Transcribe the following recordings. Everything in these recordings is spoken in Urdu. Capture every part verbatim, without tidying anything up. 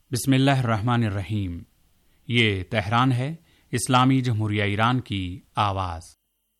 बिस्मिल्लाहिर्रहमानिर्रहीम। ये तेहरान है, इस्लामी जमहूरिया ईरान की आवाज़।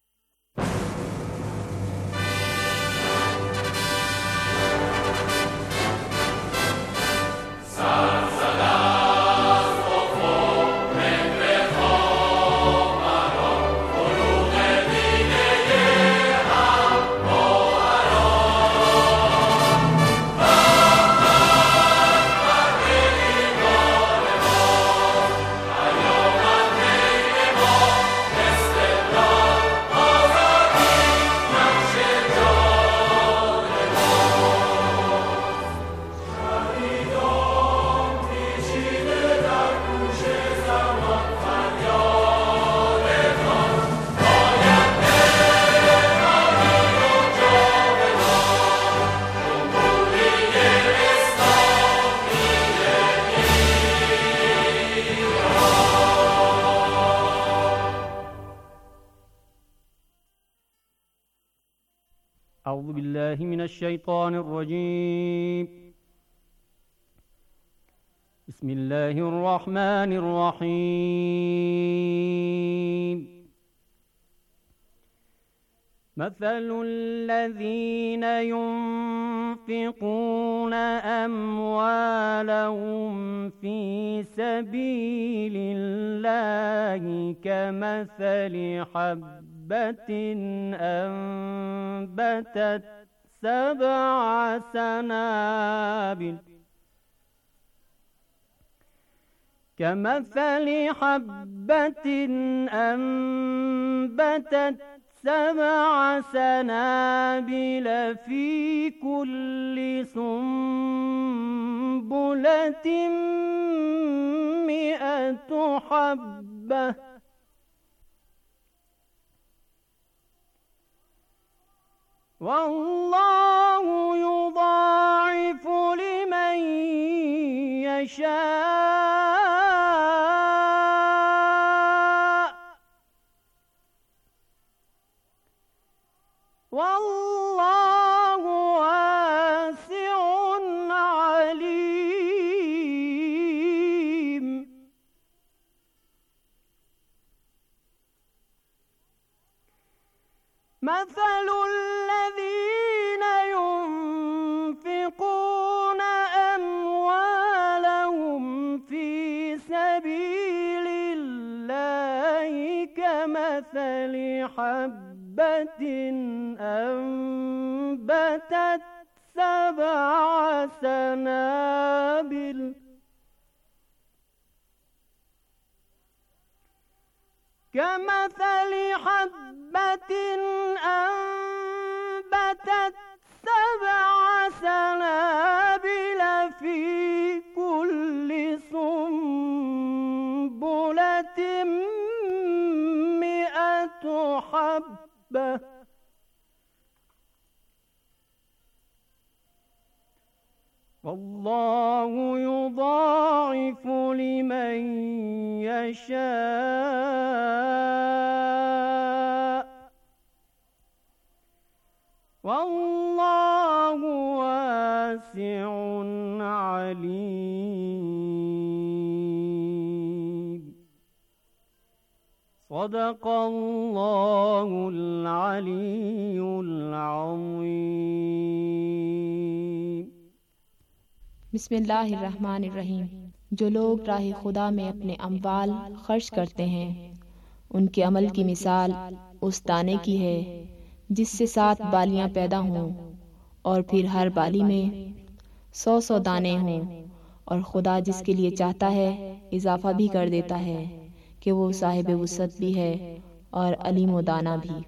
أعوذ بالله من الشيطان الرجيم. بسم الله الرحمن الرحيم. مثل الذين ينفقون أموالهم في سبيل الله كمثل حبة أنبتت سبع سنابل كمثل حبة أنبتت سبع سنابل في كل سنبلة مئة حبة والله يضاعف لمن يشاء والله واسع عليم. مثل الذين ينفقون أموالهم في سبيل الله كمثل حبة أنبتت سبع سنابل كمثل حبة أنبتت سبع سنابل في كل سنبلة مئة حبة والله يضاعف لمن يشاء والله واسع عليم. صدق الله العلي العظيم. बिस्मिल्लाहिर्रहमानिर्रहीम। जो लोग राह खुदा में अपने अम्वाल खर्च करते हैं उनके अमल की मिसाल उस दाने की है जिससे सात बालियां पैदा हों और फिर हर बाली में सौ सौ दाने हों, और खुदा जिसके लिए चाहता है इजाफा भी कर देता है कि वो साहिब वुसअत भी है और अलीम व दाना भी।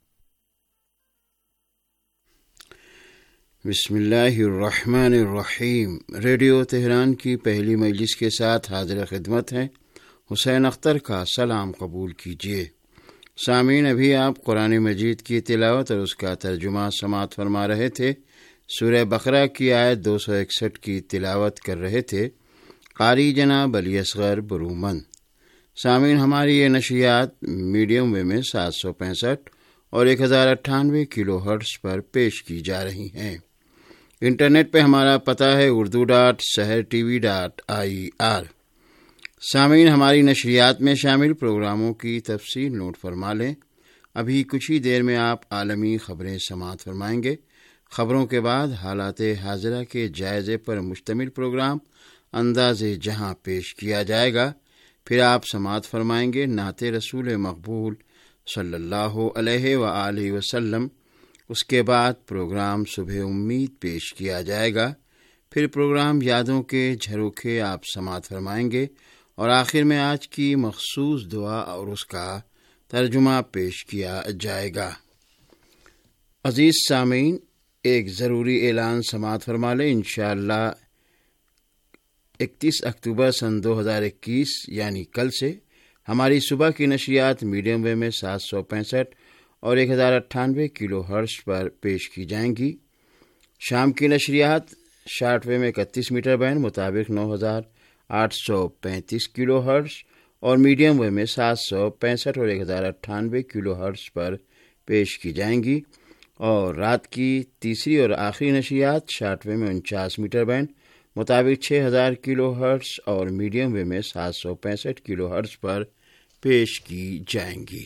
बिस्मिल्लाहिर्रहमानिर्रहीम। रेडियो तेहरान की पहली मजलिस के साथ हाजिर खिदमत हैं। हुसैन अख्तर का सलाम कबूल कीजिए। सामीन, अभी आप कुरान मजीद की तिलावत और उसका तर्जुमा समाअत फरमा रहे थे। सूरह बकरा की आयत दो सौ इकसठ की तिलावत कर रहे थे कारी जनाब अली असगर बरूमन। सामीन, हमारी ये नशियात मीडियम वे में सात सौ पैंसठ और एक हज़ार अट्ठानवे किलो हर्ट्स पर पेश की जा रही हैं। انٹرنیٹ پہ ہمارا پتہ ہے Urdu dot Sahar T V dot I R. سامعین، ہماری نشریات میں شامل پروگراموں کی تفصیل نوٹ فرما لیں۔ ابھی کچھ ہی دیر میں آپ عالمی خبریں سماعت فرمائیں گے۔ خبروں کے بعد حالات حاضرہ کے جائزے پر مشتمل پروگرام انداز جہاں پیش کیا جائے گا۔ پھر آپ سماعت فرمائیں گے نعت رسول مقبول صلی اللہ علیہ وآلہ وسلم۔ اس کے بعد پروگرام صبح امید پیش کیا جائے گا۔ پھر پروگرام یادوں کے جھروکے آپ سماعت فرمائیں گے، اور آخر میں آج کی مخصوص دعا اور اس کا ترجمہ پیش کیا جائے گا۔ عزیز سامعین، ایک ضروری اعلان سماعت فرما لیں۔ انشاءاللہ اکتیس اکتوبر سن دو ہزار اکیس یعنی کل سے ہماری صبح کی نشریات میڈیم ویو میں سات سو پینسٹھ اور ایک ہزار اٹھانوے کلو ہرٹز پر پیش کی جائیں گی۔ شام کی نشریات شارٹ ویو میں اکتیس میٹر بینڈ مطابق نو ہزار آٹھ سو پینتیس کلو ہرٹز اور میڈیم ویو میں سات سو پینسٹھ اور ایک ہزار اٹھانوے کلو ہرٹز پر پیش کی جائیں گی، اور رات کی تیسری اور آخری نشریات شارٹ ویو میں انچاس میٹر بینڈ مطابق چھ ہزار کلو ہرٹز اور میڈیم ویو میں سات سو پینسٹھ کلو ہرٹز پر پیش کی جائیں گی۔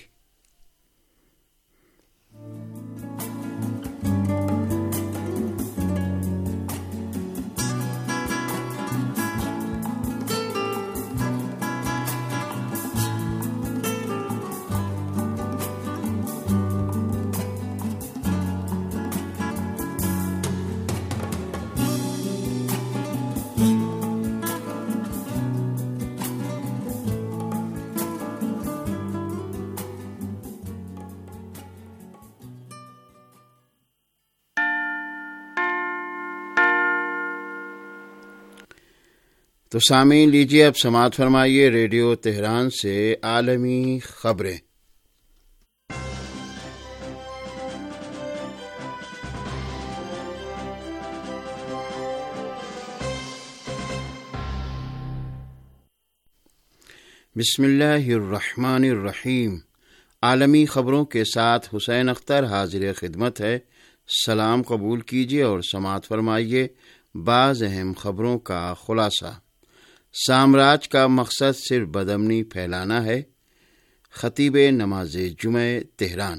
تو سامعین، لیجیے اب سماعت فرمائیے ریڈیو تہران سے عالمی خبریں۔ بسم اللہ الرحمن الرحیم۔ عالمی خبروں کے ساتھ حسین اختر حاضر خدمت ہے۔ سلام قبول کیجیے اور سماعت فرمائیے بعض اہم خبروں کا خلاصہ۔ سامراج کا مقصد صرف بدامنی پھیلانا ہے، خطیب نماز جمعہ تہران۔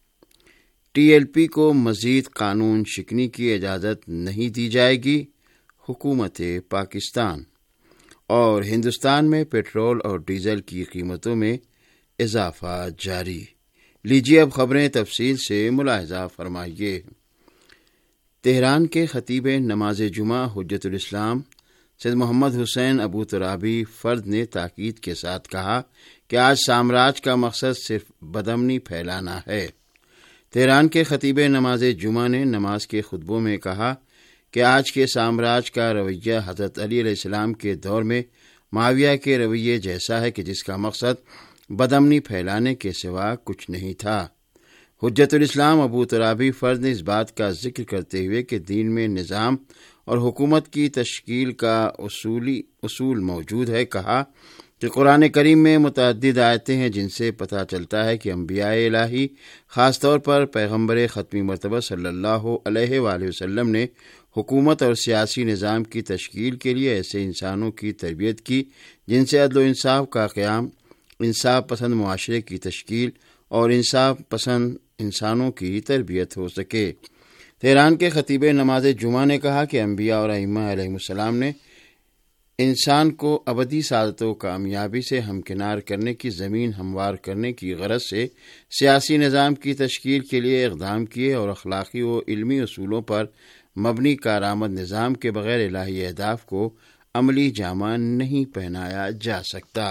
ٹی ایل پی کو مزید قانون شکنی کی اجازت نہیں دی جائے گی، حکومت پاکستان۔ اور ہندوستان میں پیٹرول اور ڈیزل کی قیمتوں میں اضافہ جاری۔ لیجیے اب خبریں تفصیل سے ملاحظہ فرمائیے۔ تہران کے خطیب نماز جمعہ حجت الاسلام سید محمد حسین ابو ترابی فرد نے تاکید کے ساتھ کہا کہ آج سامراج کا مقصد صرف بدامنی پھیلانا ہے۔ تہران کے خطیب نماز جمعہ نے نماز کے خطبوں میں کہا کہ آج کے سامراج کا رویہ حضرت علی علیہ السلام کے دور میں معاویہ کے رویے جیسا ہے کہ جس کا مقصد بدامنی پھیلانے کے سوا کچھ نہیں تھا۔ حجت الاسلام ابو ترابی فرد نے اس بات کا ذکر کرتے ہوئے کہ دین میں نظام اور حکومت کی تشکیل کا اصولی اصول موجود ہے، کہا کہ قرآن کریم میں متعدد آیتیں ہیں جن سے پتہ چلتا ہے کہ انبیاء الہی، خاص طور پر پیغمبر ختمی مرتبہ صلی اللہ علیہ وآلہ وسلم نے حکومت اور سیاسی نظام کی تشکیل کے لیے ایسے انسانوں کی تربیت کی جن سے عدل و انصاف کا قیام، انصاف پسند معاشرے کی تشکیل اور انصاف پسند انسانوں کی تربیت ہو سکے۔ تہران کے خطیب نماز جمعہ نے کہا کہ انبیاء اور ائمہ علیہ السلام نے انسان کو ابدی سعادت و کامیابی سے ہمکنار کرنے کی زمین ہموار کرنے کی غرض سے سیاسی نظام کی تشکیل کے لیے اقدام کیے، اور اخلاقی و علمی اصولوں پر مبنی کارآمد نظام کے بغیر الہی اہداف کو عملی جامہ نہیں پہنایا جا سکتا۔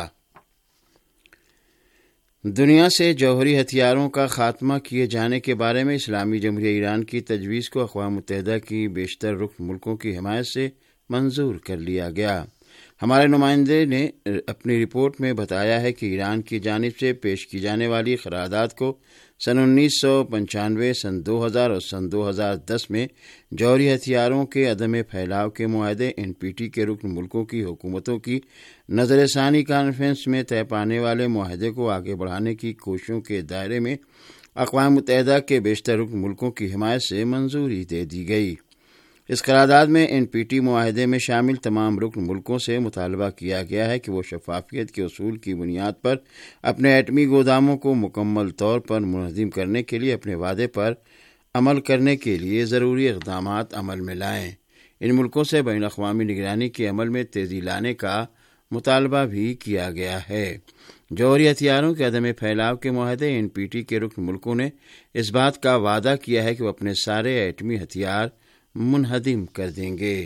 دنیا سے جوہری ہتھیاروں کا خاتمہ کیے جانے کے بارے میں اسلامی جمہوریہ ایران کی تجویز کو اقوام متحدہ کی بیشتر رکن ملکوں کی حمایت سے منظور کر لیا گیا۔ ہمارے نمائندے نے اپنی رپورٹ میں بتایا ہے کہ ایران کی جانب سے پیش کی جانے والی قرارداد کو سن انیس سو پنچانوے، سن دو ہزار اور سن دو ہزار دس میں جوہری ہتھیاروں کے عدم پھیلاؤ کے معاہدے این پی ٹی کے رکن ملکوں کی حکومتوں کی نظر ثانی کانفرنس میں طے پانے والے معاہدے کو آگے بڑھانے کی کوششوں کے دائرے میں اقوام متحدہ کے بیشتر رکن ملکوں کی حمایت سے منظوری دے دی گئی۔ اس قرارداد میں این پی ٹی معاہدے میں شامل تمام رکن ملکوں سے مطالبہ کیا گیا ہے کہ وہ شفافیت کے اصول کی بنیاد پر اپنے ایٹمی گوداموں کو مکمل طور پر منہدم کرنے کے لیے اپنے وعدے پر عمل کرنے کے لیے ضروری اقدامات عمل میں لائیں۔ ان ملکوں سے بین الاقوامی نگرانی کے عمل میں تیزی لانے کا مطالبہ بھی کیا گیا ہے۔ جوہری ہتھیاروں کے عدم پھیلاؤ کے معاہدے این پی ٹی کے رکن ملکوں نے اس بات کا وعدہ کیا ہے کہ وہ اپنے سارے ایٹمی ہتھیار منہدم کر دیں گے۔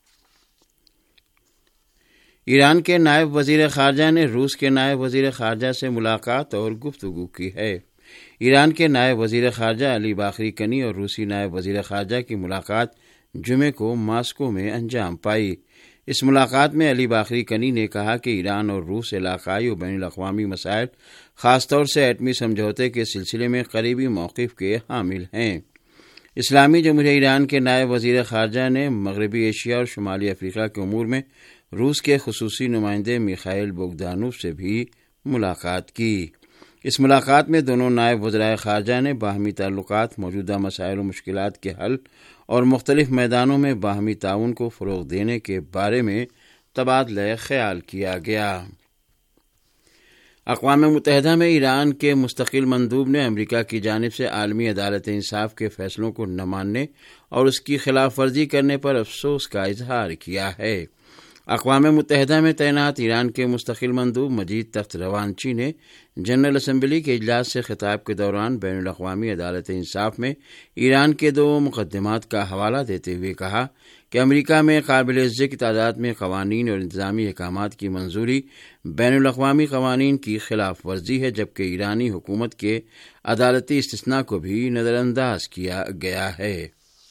ایران کے نائب وزیر خارجہ نے روس کے نائب وزیر خارجہ سے ملاقات اور گفتگو کی ہے۔ ایران کے نائب وزیر خارجہ علی باقری کنی اور روسی نائب وزیر خارجہ کی ملاقات جمعے کو ماسکو میں انجام پائی۔ اس ملاقات میں علی باقری کنی نے کہا کہ ایران اور روس علاقائی اور بین الاقوامی مسائل، خاص طور سے ایٹمی سمجھوتے کے سلسلے میں قریبی موقف کے حامل ہیں۔ اسلامی جمہوریہ ایران کے نائب وزیر خارجہ نے مغربی ایشیا اور شمالی افریقہ کے امور میں روس کے خصوصی نمائندے میخائیل بوگدانوف سے بھی ملاقات کی۔ اس ملاقات میں دونوں نائب وزرائے خارجہ نے باہمی تعلقات، موجودہ مسائل و مشکلات کے حل اور مختلف میدانوں میں باہمی تعاون کو فروغ دینے کے بارے میں تبادلہ خیال کیا گیا۔ اقوام متحدہ میں ایران کے مستقل مندوب نے امریکہ کی جانب سے عالمی عدالت انصاف کے فیصلوں کو نہ ماننے اور اس کی خلاف ورزی کرنے پر افسوس کا اظہار کیا ہے۔ اقوام متحدہ میں تعینات ایران کے مستقل مندوب مجید تخت روانچی نے جنرل اسمبلی کے اجلاس سے خطاب کے دوران بین الاقوامی عدالت انصاف میں ایران کے دو مقدمات کا حوالہ دیتے ہوئے کہا کہ امریکہ میں قابل ذکر تعداد میں قوانین اور انتظامی احکامات کی منظوری بین الاقوامی قوانین کی خلاف ورزی ہے، جبکہ ایرانی حکومت کے عدالتی استثناء کو بھی نظر انداز کیا گیا ہے۔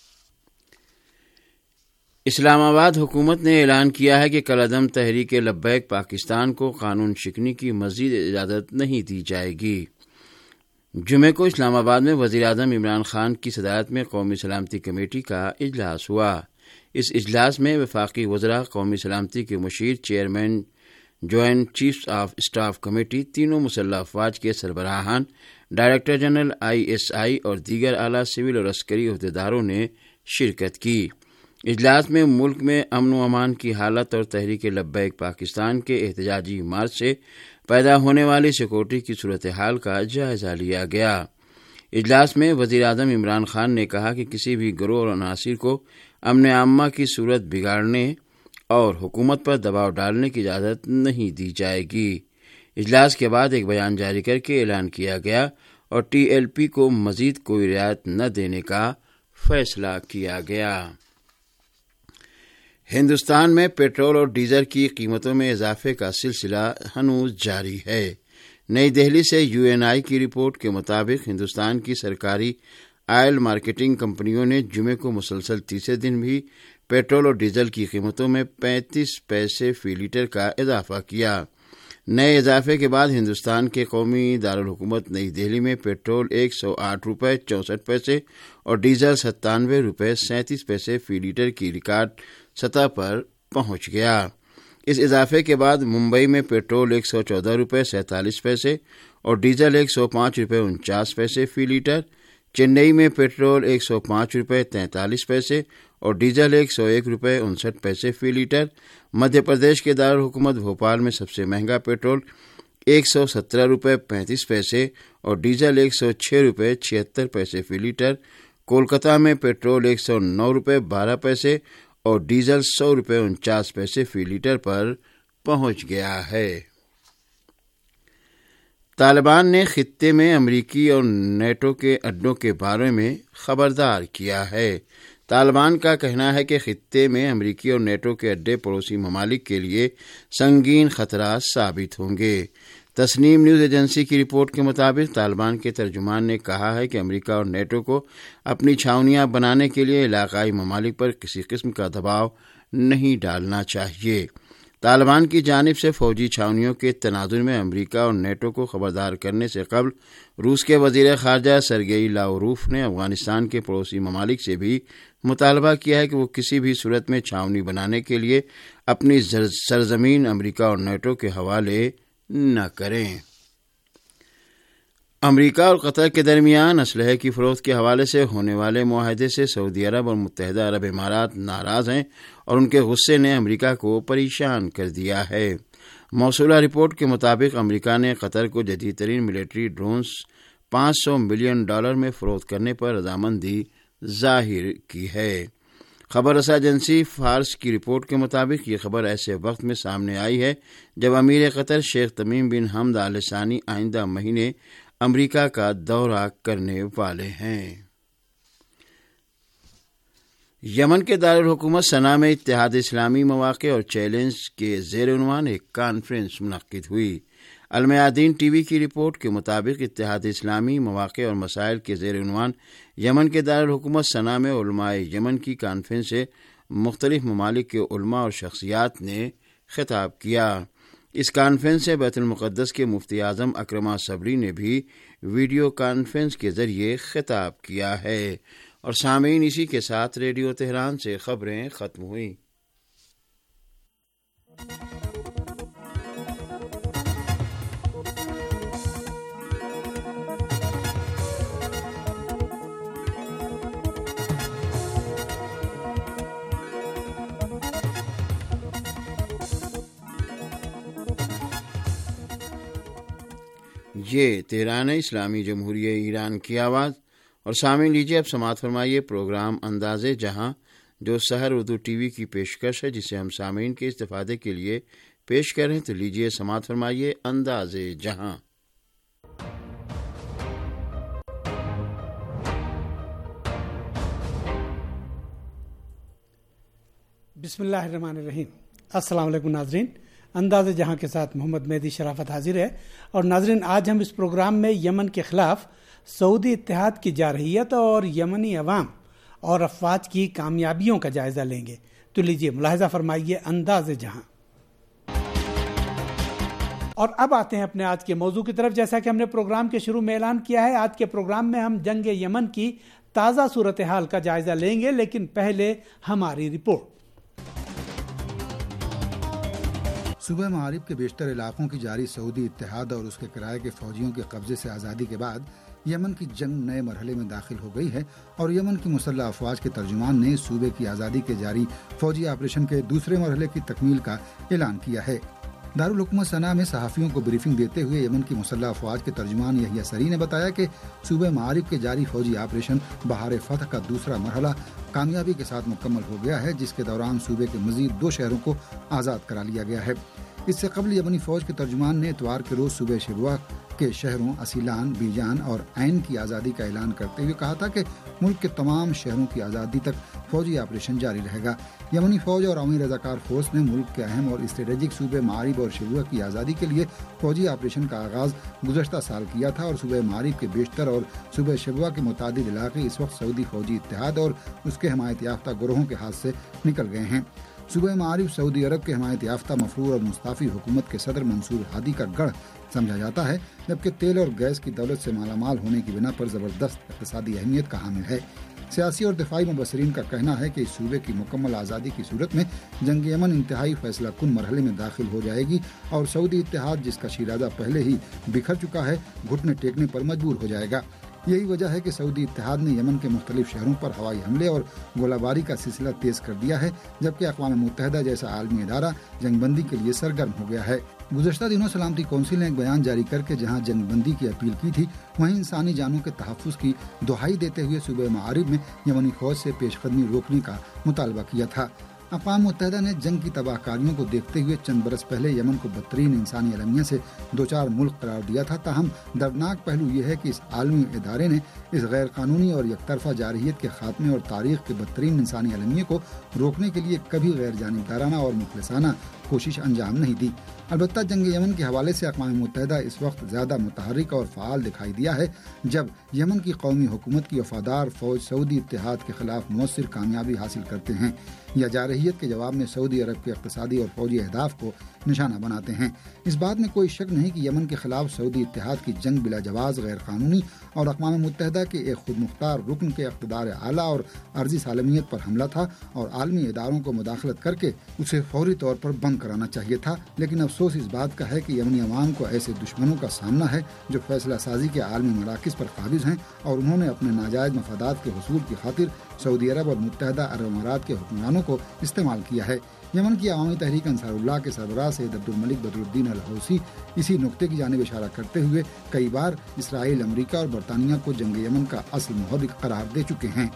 اسلام آباد حکومت نے اعلان کیا ہے کہ کالعدم تحریک لبیک پاکستان کو قانون شکنی کی مزید اجازت نہیں دی جائے گی۔ جمعے کو اسلام آباد میں وزیر اعظم عمران خان کی صدارت میں قومی سلامتی کمیٹی کا اجلاس ہوا۔ اس اجلاس میں وفاقی وزراء، قومی سلامتی کے مشیر، chairman joint chiefs of staff committee, تینوں مسلح افواج کے سربراہان، director general I S I اور دیگر اعلیٰ سول اور عسکری عہدیداروں نے شرکت کی۔ اجلاس میں ملک میں امن و امان کی حالت اور تحریک لبیک پاکستان کے احتجاجی مارچ سے پیدا ہونے والی سیکورٹی کی صورتحال کا جائزہ لیا گیا۔ اجلاس میں وزیر اعظم عمران خان نے کہا کہ کسی بھی گروہ اور عناصر کو امن عامہ کی صورت بگاڑنے اور حکومت پر دباؤ ڈالنے کی اجازت نہیں دی جائے گی۔ اجلاس کے بعد ایک بیان جاری کر کے اعلان کیا گیا اور ٹی ایل پی کو مزید کوئی رعایت نہ دینے کا فیصلہ کیا گیا۔ ہندوستان میں پیٹرول اور ڈیزل کی قیمتوں میں اضافے کا سلسلہ ہنوز جاری ہے۔ نئی دہلی سے یو این آئی کی رپورٹ کے مطابق ہندوستان کی سرکاری آئل مارکیٹنگ کمپنیوں نے جمعے کو مسلسل تیسرے دن بھی پیٹرول اور ڈیزل کی قیمتوں میں پینتیس پیسے فی لیٹر کا اضافہ کیا۔ نئے اضافے کے بعد ہندوستان کے قومی دارالحکومت نئی دہلی میں پیٹرول ایک سو آٹھ روپے چونسٹھ پیسے اور ڈیزل ستانوے روپے سینتیس پیسے فی لیٹر کی ریکارڈ سطح پر پہنچ گیا۔ اس اضافے کے بعد ممبئی میں پیٹرول ایک سو چودہ روپے سینتالیس پیسے اور ڈیزل ایک سو پانچ روپے انچاس پیسے فی لیٹر، چنئی میں پیٹرول ایک سو پانچ روپے تینتالیس پیسے اور ڈیزل ایک سو ایک روپے انسٹھ پیسے فی لیٹر، مدھیہ پردیش کے دارالحکومت بھوپال میں سب سے مہنگا پیٹرول ایک سو سترہ روپے پینتیس پیسے اور ڈیزل ایک سو چھ روپے چھہتر پیسے فی لیٹر، کولکتہ میں پیٹرول ایک سو نو روپے بارہ پیسے اور ڈیزل سو روپے انچاس پیسے فی لیٹر پر پہنچ گیا ہے۔ طالبان نے خطے میں امریکی اور نیٹو کے اڈوں کے بارے میں خبردار کیا ہے۔ طالبان کا کہنا ہے کہ خطے میں امریکی اور نیٹو کے اڈے پڑوسی ممالک کے لیے سنگین خطرہ ثابت ہوں گے۔ تسنیم نیوز ایجنسی کی رپورٹ کے مطابق طالبان کے ترجمان نے کہا ہے کہ امریکہ اور نیٹو کو اپنی چھاؤنیاں بنانے کے لیے علاقائی ممالک پر کسی قسم کا دباؤ نہیں ڈالنا چاہیے۔ طالبان کی جانب سے فوجی چھاؤنیوں کے تناظر میں امریکہ اور نیٹو کو خبردار کرنے سے قبل روس کے وزیر خارجہ سرگئی لاوروف نے افغانستان کے پڑوسی ممالک سے بھی مطالبہ کیا ہے کہ وہ کسی بھی صورت میں چھاؤنی بنانے کے لیے اپنی سرزمین امریکہ اور نیٹو کے حوالے نہ کریں۔ امریکہ اور قطر کے درمیان اسلحے کی فروخت کے حوالے سے ہونے والے معاہدے سے سعودی عرب اور متحدہ عرب امارات ناراض ہیں اور ان کے غصے نے امریکہ کو پریشان کر دیا ہے۔ موصولہ رپورٹ کے مطابق امریکہ نے قطر کو جدید ترین ملٹری ڈرونز پانچ سو ملین ڈالر میں فروخت کرنے پر رضامندی ظاہر کی ہے۔ خبر رساں ایجنسی فارس کی رپورٹ کے مطابق یہ خبر ایسے وقت میں سامنے آئی ہے جب امیر قطر شیخ تمیم بن حمد آل ثانی آئندہ مہینے امریکہ کا دورہ کرنے والے ہیں۔ یمن کے دارالحکومت صنعا میں اتحاد اسلامی مواقع اور چیلنج کے زیر عنوان ایک کانفرنس منعقد ہوئی۔ المیادین ٹی وی کی رپورٹ کے مطابق اتحاد اسلامی مواقع اور مسائل کے زیر عنوان یمن کے دارالحکومت صنعا میں علماء یمن کی کانفرنس سے مختلف ممالک کے علماء اور شخصیات نے خطاب کیا۔ اس کانفرنس سے بیت المقدس کے مفتی اعظم اکرمہ صبری نے بھی ویڈیو کانفرنس کے ذریعے خطاب کیا ہے۔ اور سامعین، اسی کے ساتھ ریڈیو تہران سے خبریں ختم ہوئیں۔ یہ تہران اسلامی جمہوریہ ایران کی آواز۔ اور سامعین، لیجیے اب سماعت فرمائیے پروگرام انداز جہاں، جو سحر اردو ٹی وی کی پیشکش ہے، جسے ہم سامعین کے استفادے کے لیے پیش کریں۔ تو لیجیے سماعت فرمائیے انداز جہاں۔ بسم اللہ الرحمن الرحیم۔ السلام علیکم ناظرین، انداز جہاں کے ساتھ محمد مہدی شرافت حاضر ہے۔ اور ناظرین، آج ہم اس پروگرام میں یمن کے خلاف سعودی اتحاد کی جارحیت اور یمنی عوام اور افواج کی کامیابیوں کا جائزہ لیں گے۔ تو لیجیے ملاحظہ فرمائیے انداز جہاں۔ اور اب آتے ہیں اپنے آج کے موضوع کی طرف۔ جیسا کہ ہم نے پروگرام کے شروع میں اعلان کیا ہے، آج کے پروگرام میں ہم جنگ یمن کی تازہ صورتحال کا جائزہ لیں گے، لیکن پہلے ہماری رپورٹ۔ صوبہ معارب کے بیشتر علاقوں کی جاری سعودی اتحاد اور اس کے کرائے کے فوجیوں کے قبضے سے آزادی کے بعد یمن کی جنگ نئے مرحلے میں داخل ہو گئی ہے، اور یمن کی مسلح افواج کے ترجمان نے صوبے کی آزادی کے جاری فوجی آپریشن کے دوسرے مرحلے کی تکمیل کا اعلان کیا ہے۔ دارالحکومت صنعا میں صحافیوں کو بریفنگ دیتے ہوئے یمن کی مسلح افواج کے ترجمان یحییٰ سری نے بتایا کہ صوبہ معارب کے جاری فوجی آپریشن بہار فتح کا دوسرا مرحلہ کامیابی کے ساتھ مکمل ہو گیا ہے، جس کے دوران صوبے کے مزید دو شہروں کو آزاد کرا لیا گیا ہے۔ اس سے قبل یمنی فوج کے ترجمان نے اتوار کے روز صوبہ شبوہ کے شہروں اسیلان، بیجان اور عین کی آزادی کا اعلان کرتے ہوئے کہا تھا کہ ملک کے تمام شہروں کی آزادی تک فوجی آپریشن جاری رہے گا۔ یمنی فوج اور عوامی رضاکار فورس نے ملک کے اہم اور اسٹریٹجک صوبے معارب اور شبوہ کی آزادی کے لیے فوجی آپریشن کا آغاز گزشتہ سال کیا تھا، اور صوبہ معارب کے بیشتر اور صوبہ شبوہ کے متعدد علاقے اس وقت سعودی فوجی اتحاد اور اس کے حمایت یافتہ گروہوں کے ہاتھ سے نکل گئے ہیں۔ صوبہ معارب سعودی عرب کے حمایت یافتہ مفرور اور مستعفی حکومت کے صدر منصور ہادی کا گڑھ سمجھا جاتا ہے، جبکہ تیل اور گیس کی دولت سے مالا مال ہونے کی بنا پر زبردست اقتصادی اہمیت کا حامل ہے۔ سیاسی اور دفاعی مبصرین کا کہنا ہے کہ اس صوبے کی مکمل آزادی کی صورت میں جنگ یمن انتہائی فیصلہ کن مرحلے میں داخل ہو جائے گی، اور سعودی اتحاد، جس کا شیرازہ پہلے ہی بکھر چکا ہے، گھٹنے ٹیکنے پر مجبور ہو جائے گا۔ یہی وجہ ہے کہ سعودی اتحاد نے یمن کے مختلف شہروں پر ہوائی حملے اور گولہ باری کا سلسلہ تیز کر دیا ہے، جبکہ اقوام متحدہ جیسا عالمی ادارہ جنگ بندی کے لیے سرگرم ہو گیا ہے۔ گزشتہ دنوں سلامتی کونسل نے ایک بیان جاری کر کے جہاں جنگ بندی کی اپیل کی تھی، وہیں انسانی جانوں کے تحفظ کی دہائی دیتے ہوئے صوبہ معارب میں یمنی فوج سے پیش قدمی روکنے کا مطالبہ کیا تھا۔ اقوام متحدہ نے جنگ کی تباہ کاریوں کو دیکھتے ہوئے چند برس پہلے یمن کو بدترین انسانی المیہ سے دوچار ملک قرار دیا تھا۔ تاہم دردناک پہلو یہ ہے کہ اس عالمی ادارے نے اس غیر قانونی اور یک طرفہ جارحیت کے خاتمے اور تاریخ کے بدترین انسانی المیہ کو روکنے کے لیے کبھی غیر جانبدارانہ اور مخلصانہ کوشش انجام نہیں دی۔ البتہ جنگ یمن کے حوالے سے اقوام متحدہ اس وقت زیادہ متحرک اور فعال دکھائی دیا ہے، جب یمن کی قومی حکومت کی وفادار فوج سعودی اتحاد کے خلاف مؤثر کامیابی حاصل کرتے ہیں یا جارحیت کے جواب میں سعودی عرب کے اقتصادی اور فوجی اہداف کو نشانہ بناتے ہیں۔ اس بات میں کوئی شک نہیں کہ یمن کے خلاف سعودی اتحاد کی جنگ بلا جواز، غیر قانونی اور اقوام متحدہ کے ایک خود مختار رکن کے اقتدار اعلیٰ اور عرضی سالمیت پر حملہ تھا، اور عالمی اداروں کو مداخلت کر کے اسے فوری طور پر بند قائم کرانا چاہیے تھا، لیکن افسوس اس بات کا ہے کہ یمنی عوام کو ایسے دشمنوں کا سامنا ہے جو فیصلہ سازی کے عالمی مراکز پر قابض ہیں، اور انہوں نے اپنے ناجائز مفادات کے حصول کی خاطر سعودی عرب اور متحدہ عرب امارات کے حکمرانوں کو استعمال کیا ہے۔ یمن کی عوامی تحریک انصار اللہ کے سربراہ سید عبد الملک بدر الدین الحوثی اسی نقطے کی جانب اشارہ کرتے ہوئے کئی بار اسرائیل، امریکہ اور برطانیہ کو جنگ یمن کا اصل محرک قرار دے چکے ہیں۔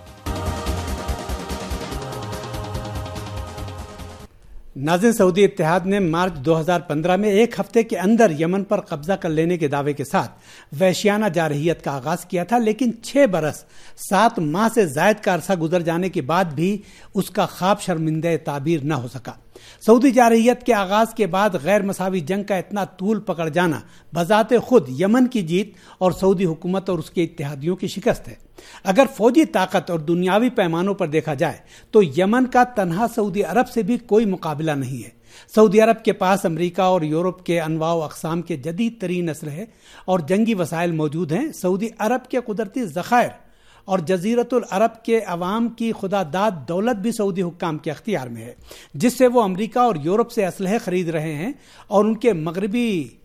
ناظرین، سعودی اتحاد نے مارچ دو ہزار پندرہ میں ایک ہفتے کے اندر یمن پر قبضہ کر لینے کے دعوے کے ساتھ وحشیانہ جارحیت کا آغاز کیا تھا، لیکن چھ برس سات ماہ سے زائد کا عرصہ گزر جانے کے بعد بھی اس کا خواب شرمندہ تعبیر نہ ہو سکا۔ سعودی جارحیت کے آغاز کے بعد غیر مساوی جنگ کا اتنا طول پکڑ جانا بذات خود یمن کی جیت اور سعودی حکومت اور اس کے اتحادیوں کی شکست ہے۔ اگر فوجی طاقت اور دنیاوی پیمانوں پر دیکھا جائے تو یمن کا تنہا سعودی عرب سے بھی کوئی مقابلہ نہیں ہے۔ سعودی عرب کے پاس امریکہ اور یورپ کے انواع و اقسام کے جدید ترین اسلحے اور جنگی وسائل موجود ہیں۔ سعودی عرب کے قدرتی ذخائر اور جزیرت العرب کے عوام کی خدا داد دولت بھی سعودی حکام کے اختیار میں ہے، جس سے وہ امریکہ اور یورپ سے اسلحے خرید رہے ہیں، اور ان کے مغربی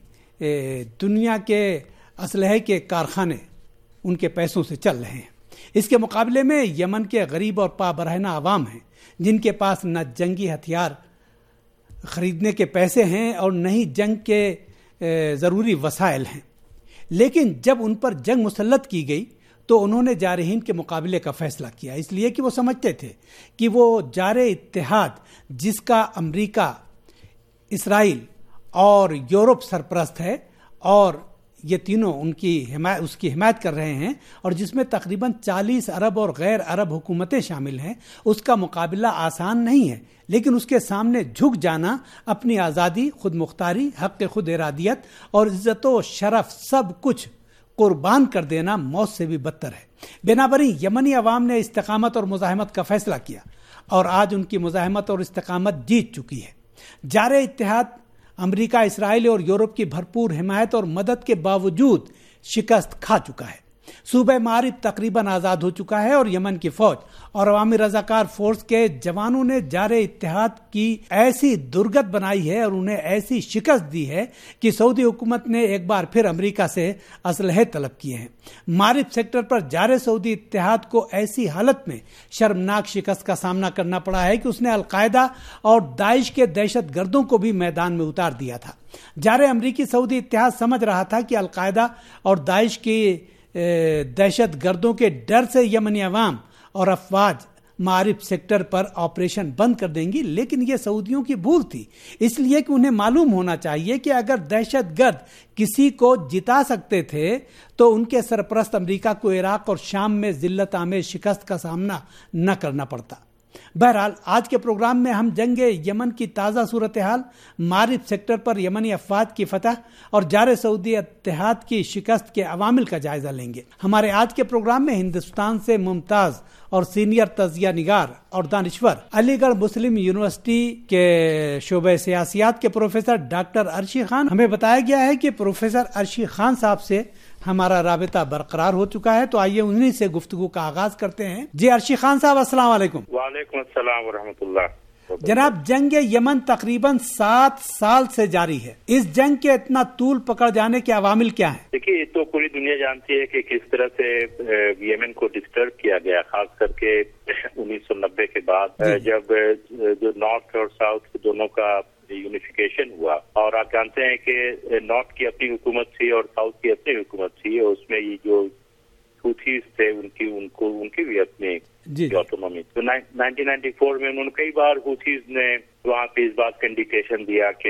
دنیا کے اسلحے کے کارخانے ان کے پیسوں سے چل رہے ہیں۔ اس کے مقابلے میں یمن کے غریب اور پابرہنہ عوام ہیں، جن کے پاس نہ جنگی ہتھیار خریدنے کے پیسے ہیں اور نہ ہی جنگ کے ضروری وسائل ہیں، لیکن جب ان پر جنگ مسلط کی گئی تو انہوں نے جارحین کے مقابلے کا فیصلہ کیا، اس لیے کہ وہ سمجھتے تھے کہ وہ جار اتحاد جس کا امریکہ، اسرائیل اور یورپ سرپرست ہے، اور یہ تینوں ان کی حمایت اس کی حمایت کر رہے ہیں، اور جس میں تقریباً چالیس عرب اور غیر عرب حکومتیں شامل ہیں، اس کا مقابلہ آسان نہیں ہے، لیکن اس کے سامنے جھک جانا اپنی آزادی، خود مختاری، حق خود ارادیت اور عزت و شرف سب کچھ قربان کر دینا موت سے بھی بدتر ہے۔ بنابراین یمنی عوام نے استقامت اور مزاحمت کا فیصلہ کیا، اور آج ان کی مزاحمت اور استقامت جیت چکی ہے۔ جار اتحاد امریکہ، اسرائیل اور یورپ کی بھرپور حمایت اور مدد کے باوجود شکست کھا چکا ہے۔ صوبہ معارب تقریباً آزاد ہو چکا ہے، اور یمن کی فوج اور عوامی رضاکار فورس کے جوانوں نے جار اتحاد کی ایسی درگت بنائی ہے اور انہیں ایسی شکست دی ہے کہ سعودی حکومت نے ایک بار پھر امریکہ سے اسلحے طلب کیے ہیں۔ معارب سیکٹر پر جار سعودی اتحاد کو ایسی حالت میں شرمناک شکست کا سامنا کرنا پڑا ہے کہ اس نے القاعدہ اور داعش کے دہشت گردوں کو بھی میدان میں اتار دیا تھا۔ جار امریکی سعودی اتحاد سمجھ رہا تھا کہ القاعدہ اور داعش کی دہشت گردوں کے ڈر سے یمنی عوام اور افواج معارب سیکٹر پر آپریشن بند کر دیں گی، لیکن یہ سعودیوں کی بھول تھی، اس لیے کہ انہیں معلوم ہونا چاہیے کہ اگر دہشت گرد کسی کو جتا سکتے تھے تو ان کے سرپرست امریکہ کو عراق اور شام میں ذلت آمیز شکست کا سامنا نہ کرنا پڑتا۔ بہرحال آج کے پروگرام میں ہم جنگ یمن کی تازہ صورتحال، معارب سیکٹر پر یمنی افواج کی فتح اور جار سعودی اتحاد کی شکست کے عوامل کا جائزہ لیں گے۔ ہمارے آج کے پروگرام میں ہندوستان سے ممتاز اور سینئر تجزیہ نگار اور دانشور، علی گڑھ مسلم یونیورسٹی کے شعبہ سیاسیات کے پروفیسر ڈاکٹر عرشی خان، ہمیں بتایا گیا ہے کہ پروفیسر عرشی خان صاحب سے ہمارا رابطہ برقرار ہو چکا ہے، تو آئیے انہی سے گفتگو کا آغاز کرتے ہیں۔ جی عرشی خان صاحب، السلام علیکم۔ وعلیکم السلام ورحمۃ اللہ۔ جناب، جنگ یمن تقریباً سات سال سے جاری ہے، اس جنگ کے اتنا طول پکڑ جانے کے عوامل کیا ہیں؟ دیکھیے، یہ تو پوری دنیا جانتی ہے کہ کس طرح سے یمن کو ڈسٹرب کیا گیا، خاص کر کے انیس سو نبے کے بعد جب جو نارتھ اور ساؤتھ دونوں کا یونیفیکیشن ہوا، اور آپ جانتے ہیں کہ نارتھ کی اپنی حکومت تھی اور ساؤتھ کی اپنی حکومت تھی، اور اس میں یہ جو حوثیز تھے ان کی ان کو ان کی بھی اپنی آٹونومی۔ تو نائنٹین نائنٹی فور میں انہوں نے کئی بار حوثیز نے وہاں پہ اس بات کا انڈیکیشن دیا کہ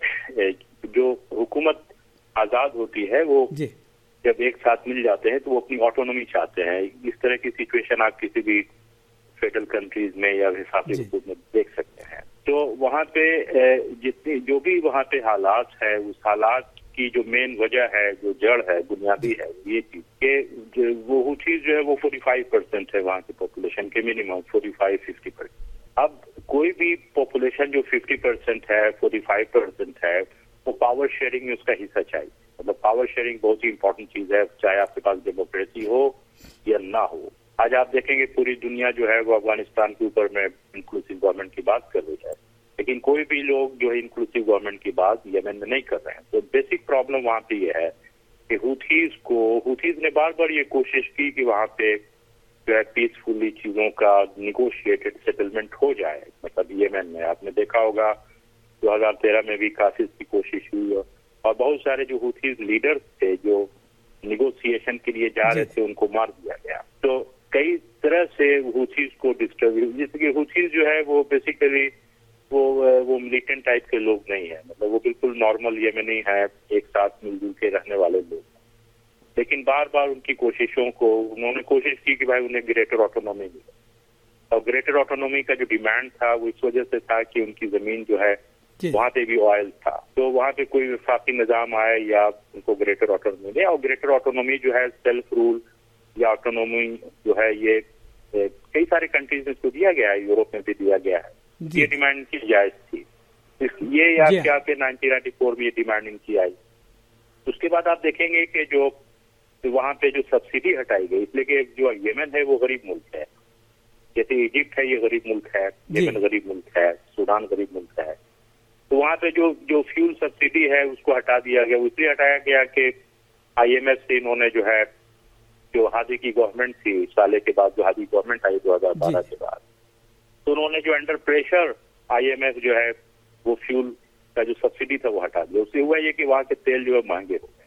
جو حکومت آزاد ہوتی ہے وہ جب ایک ساتھ مل جاتے ہیں تو وہ اپنی آٹونومی چاہتے ہیں۔ اس طرح کی سچویشن آپ کسی بھی فیڈرل کنٹریز میں یا حسابی حکومت میں دیکھ سکتے ہیں۔ تو وہاں پہ جتنی جو بھی وہاں پہ حالات ہے، اس حالات کی جو مین وجہ ہے، جو جڑ ہے، بنیادی ہے، یہ چیز کہ وہ حوثیز جو ہے وہ فورٹی فائیو پرسینٹ ہے وہاں کی پاپولیشن کے، minimum forty five fifty percent. اب کوئی بھی پاپولیشن جو ففٹی پرسینٹ ہے، فورٹی فائیو پرسینٹ ہے، وہ پاور شیئرنگ میں اس کا حصہ چاہیے۔ مطلب پاور شیئرنگ بہت ہی امپورٹنٹ چیز ہے، چاہے آپ کے پاس ڈیموکریسی ہو یا نہ ہو۔ آج آپ دیکھیں گے پوری دنیا جو ہے وہ افغانستان کے اوپر میں انکلوسیو گورنمنٹ کی بات کر رہی ہے، لیکن کوئی بھی لوگ جو ہے انکلوسیو گورنمنٹ کی بات یمن میں نہیں کر رہے ہیں. تو بیسک پرابلم وہاں پہ یہ ہے کہ ہوتھیز کو ہوتھیز نے بار بار یہ کوشش کی کہ وہاں پہ جو ہے پیسفلی چیزوں کا نیگوشیٹڈ سیٹلمنٹ ہو جائے. مطلب یمن میں آپ نے دیکھا ہوگا دو ہزار تیرہ میں بھی کافی کی کوشش ہوئی اور بہت سارے جو ہوتھیز لیڈرز تھے جو نیگوسیشن کے لیے جا رہے تھے ان کو مار دیا گیا. تو کئی طرح سے ہوتھیز کو ڈسٹرب، جیسے کہ ہوتھیز جو ہے وہ بیسیکلی وہ وہ ملیٹنٹ ٹائپ کے لوگ نہیں ہیں، مطلب وہ بالکل نارمل یمنی ہیں، ایک ساتھ مل جل کے رہنے والے لوگ ہیں. لیکن بار بار ان کی کوششوں کو انہوں نے کوشش کی کہ بھائی انہیں گریٹر آٹونومی ملے، اور گریٹر آٹونومی کا جو ڈیمانڈ تھا وہ اس وجہ سے تھا کہ ان کی زمین جو ہے وہاں پہ بھی آئل تھا. تو وہاں پہ کوئی وفاقی نظام آئے یا ان کو گریٹر آٹونومی ملے، اور گریٹر آٹونومی جو ہے سیلف رول یا آٹونومی جو ہے یہ کئی سارے کنٹریز میں اس کو دیا گیا ہے، یوروپ میں بھی دیا گیا ہے. یہ ڈیمانڈ کی جائز تھی. یہ یاد کیا کہ نائنٹین نائنٹی فور میں یہ ڈیمانڈ ان کی آئی. اس کے بعد آپ دیکھیں گے کہ جو وہاں پہ جو سبسڈی ہٹائی گئی، اس لیے کہ جو یمن ہے وہ غریب ملک ہے، جیسے ایجپٹ ہے یہ غریب ملک ہے، یمن غریب ملک ہے، سوڈان غریب ملک ہے. تو وہاں پہ جو جو فیول سبسڈی ہے اس کو ہٹا دیا گیا. اس لیے ہٹایا گیا کہ آئی ایم ایف سے انہوں نے جو ہے جو ہادی کی گورنمنٹ تھی اس سالے کے بعد، جو ہادی گورنمنٹ آئی دو ہزار بارہ کے بعد، تو انہوں نے جو under pressure I M F جو ہے وہ فیول کا جو سبسڈی تھا وہ ہٹا دیا. اس سے ہوا یہ کہ وہاں کے تیل جو ہے مہنگے ہو گئے.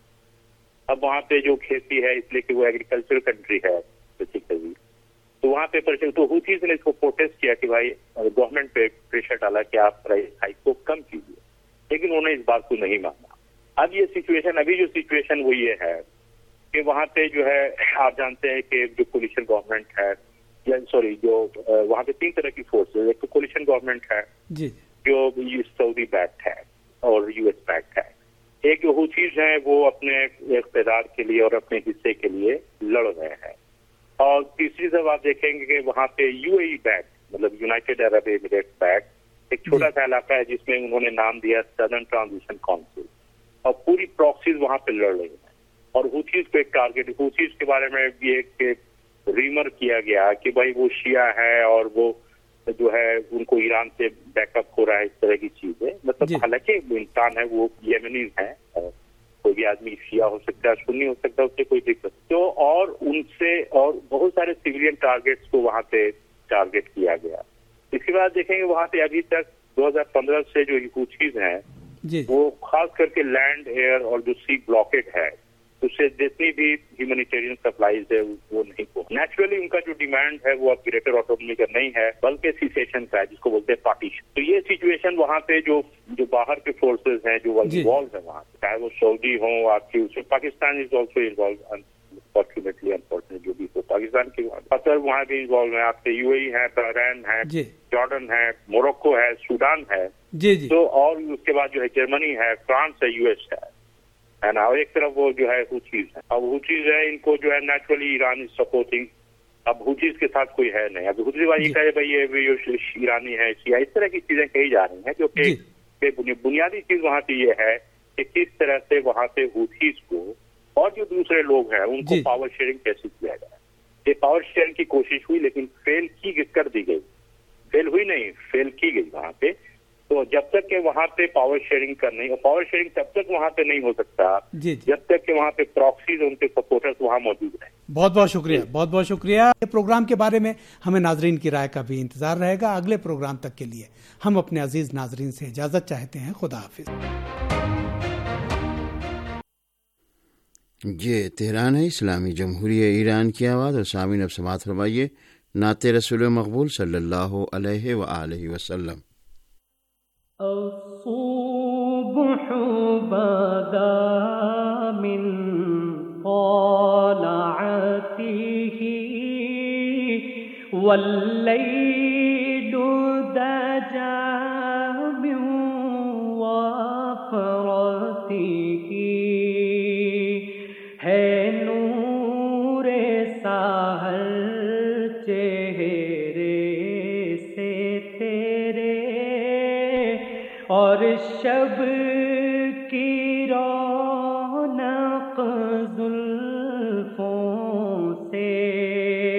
اب وہاں پہ جو کھیتی ہے اس لیے کہ وہ ایگریکلچر کنٹری ہے بیسیکلی، تو وہاں پہ تو ہوتھیز نے اس کو پروٹیسٹ کیا کہ بھائی گورنمنٹ پہ پریشر ڈالا کہ آپ پرائز ہائیک کو کم کیجیے، لیکن انہوں نے اس بات کو نہیں مانا. اب یہ سچویشن ابھی جو سچویشن وہ یہ ہے کہ وہاں پہ جو ہے آپ جانتے ہیں کہ جو کولیشن گورنمنٹ ہے، یا سوری جو وہاں پہ تین طرح کی فورسز، ایک تو کولیشن گورنمنٹ ہے جو سعودی بیکڈ ہے اور یو ایس بیکڈ ہے، ایک جو ہوتھیز ہیں وہ اپنے اقتدار کے لیے اور اپنے حصے کے لیے لڑ رہے ہیں، اور تیسری طرف آپ دیکھیں گے کہ وہاں پہ یو اے ای بیک مطلب یونائٹیڈ عرب ایمریٹس بیک ایک چھوٹا سا علاقہ ہے جس میں انہوں نے نام دیا سدرن ٹرانزیشن کونسل، اور پوری پراکسیز وہاں پہ لڑ رہی ہیں. اور ہوتھیز کو ایک ٹارگیٹ، ہوتھیز کے بارے میں بھی ایک ریمر کیا گیا کہ بھائی وہ شیعہ ہے اور وہ جو ہے ان کو ایران سے بیک اپ ہو رہا ہے، اس طرح کی چیزیں. مطلب حالانکہ وہ انسان ہے، وہ یمنیز ہیں، کوئی بھی آدمی شیعہ ہو سکتا ہے، سنی ہو سکتا ہے، اس سے کوئی دقت. تو اور ان سے اور بہت سارے سویلین ٹارگیٹس کو وہاں پہ ٹارگیٹ کیا گیا. اس کے بعد دیکھیں گے وہاں پہ ابھی تک دو ہزار پندرہ سے جو ہوتھیز ہیں وہ خاص کر کے لینڈ، ایئر اور جو سی بلاکیڈ ہے اس سے جتنی بھی ہیومینیٹیرین سپلائیز ہے وہ نہیں کو. نیچرلی ان کا جو ڈیمانڈ ہے وہ اب گریٹر آٹونومی کا نہیں ہے بلکہ سیسیشن کا ہے، جس کو بولتے ہیں پارٹیشن. تو یہ سچویشن وہاں پہ جو جو باہر کے فورسز ہیں جو انوالو ہیں وہاں، چاہے وہ سعودی ہوں، آپ کی Pakistan is also involved, unfortunately unfortunate جو بھی ہو پاکستان کی قطر وہاں بھی انوالو ہیں، آپ کے یو اے ای ہے، بحرین ہے، جارڈن ہے، موروکو ہے، سوڈان ہے، تو اور اس کے بعد جو ہے جرمنی ہے، فرانس ہے، یو ایس ہے ہے نا. اور ایک طرف وہ جو ہے ہوتھیز ہے. اب ہوتھیز ہے ان کو جو ہے نیچرلی ایران از سپورٹنگ. اب ہوتھیز کے ساتھ کوئی ہے نہیں. اب ہوتھیز والی کہے بھائی یہ ایرانی ہے، شیعہ، اس طرح کی چیزیں کہی جا رہی ہیں، جو کہ بنیادی چیز وہاں پہ یہ ہے کہ کس طرح سے وہاں پہ ہوتھیز کو اور جو دوسرے لوگ ہیں ان کو پاور شیئرنگ کیسے کیا جائے. یہ پاور شیئرنگ کی کوشش ہوئی لیکن فیل کی کر دی گئی، فیل ہوئی نہیں، فیل کی گئی وہاں پہ. تو جب تک کہ وہاں پہ پاور شیئرنگ کرنی، اور پاور شیئرنگ تب تک وہاں پہ نہیں ہو سکتا جب تک کہ وہاں پہ پراکسیز ان کے سپورٹرز وہاں موجود ہیں. بہت بہت شکریہ، بہت بہت شکریہ. پروگرام کے بارے میں ہمیں ناظرین کی رائے کا بھی انتظار رہے گا. اگلے پروگرام تک کے لیے ہم اپنے عزیز ناظرین سے اجازت چاہتے ہیں. خدا حافظ. یہ تہران ہے، اسلامی جمہوریہ ایران کی آواز. اور سامعین اب سماعت فرمائیے نعت رسول مقبول صلی اللہ علیہ وآلہ وسلم. الصبح بدا من طلعته والليل دجا من وفرته ہے نور سحر چہرے سے تیرے اور شب کی رونق زلفوں سے.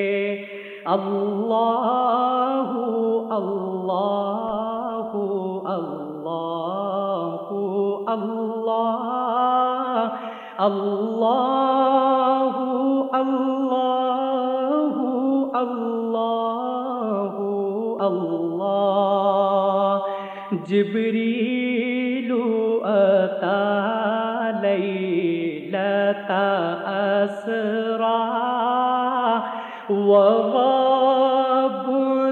اللہ اللہ اللہ اللہ اللہ اللہ اللہ جبریل اتی لیلۃ اسری وغاب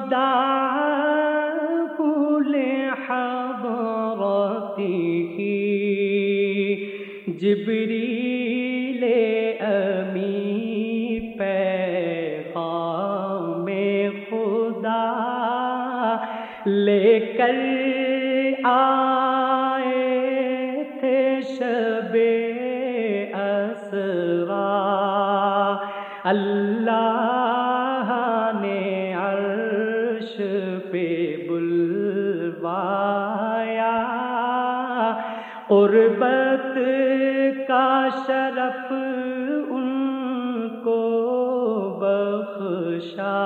دعاه لحضرته جبریل امی پیغام خدا لے کر آئے تھے شب اسرا اللہ نے عرش پہ بلوایا قربت کا شرف ان کو بخشا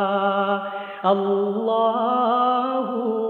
اللہ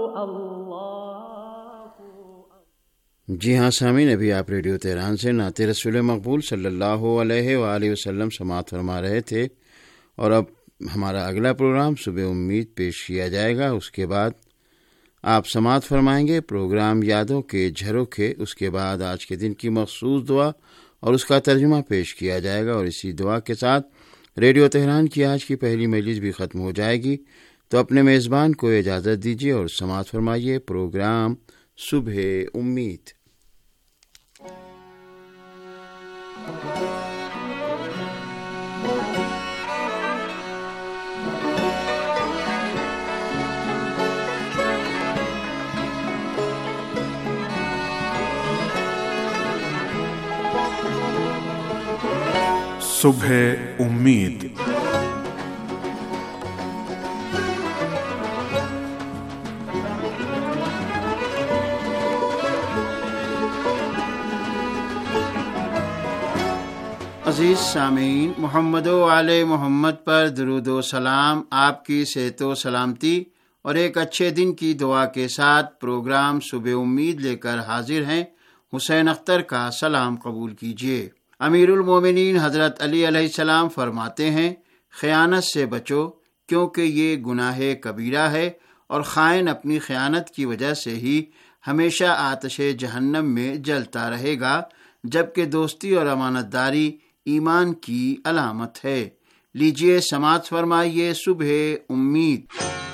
اللہ۔ جی ہاں سامعین، ابھی آپ ریڈیو تہران سے نعت رسول مقبول صلی اللہ علیہ وآلہ وسلم سماعت فرما رہے تھے، اور اب ہمارا اگلا پروگرام صبح امید پیش کیا جائے گا۔ اس کے بعد آپ سماعت فرمائیں گے پروگرام یادوں کے جھروکے، اس کے بعد آج کے دن کی مخصوص دعا اور اس کا ترجمہ پیش کیا جائے گا، اور اسی دعا کے ساتھ ریڈیو تہران کی آج کی پہلی مجلس بھی ختم ہو جائے گی۔ تو اپنے میزبان کو اجازت دیجیے اور سماعت فرمائیے پروگرام صبح امید۔ صبح امید۔ عزیز سامعین، محمد و آل محمد پر درود و سلام، آپ کی صحت و سلامتی اور ایک اچھے دن کی دعا کے ساتھ پروگرام صبح امید لے کر حاضر ہیں۔ حسین اختر کا سلام قبول کیجیے۔ امیر المومنین حضرت علی علیہ السلام فرماتے ہیں، خیانت سے بچو کیونکہ یہ گناہ کبیرہ ہے، اور خائن اپنی خیانت کی وجہ سے ہی ہمیشہ آتش جہنم میں جلتا رہے گا، جبکہ دوستی اور امانت داری ایمان کی علامت ہے۔ لیجیے سماعت فرمائیے صبح امید۔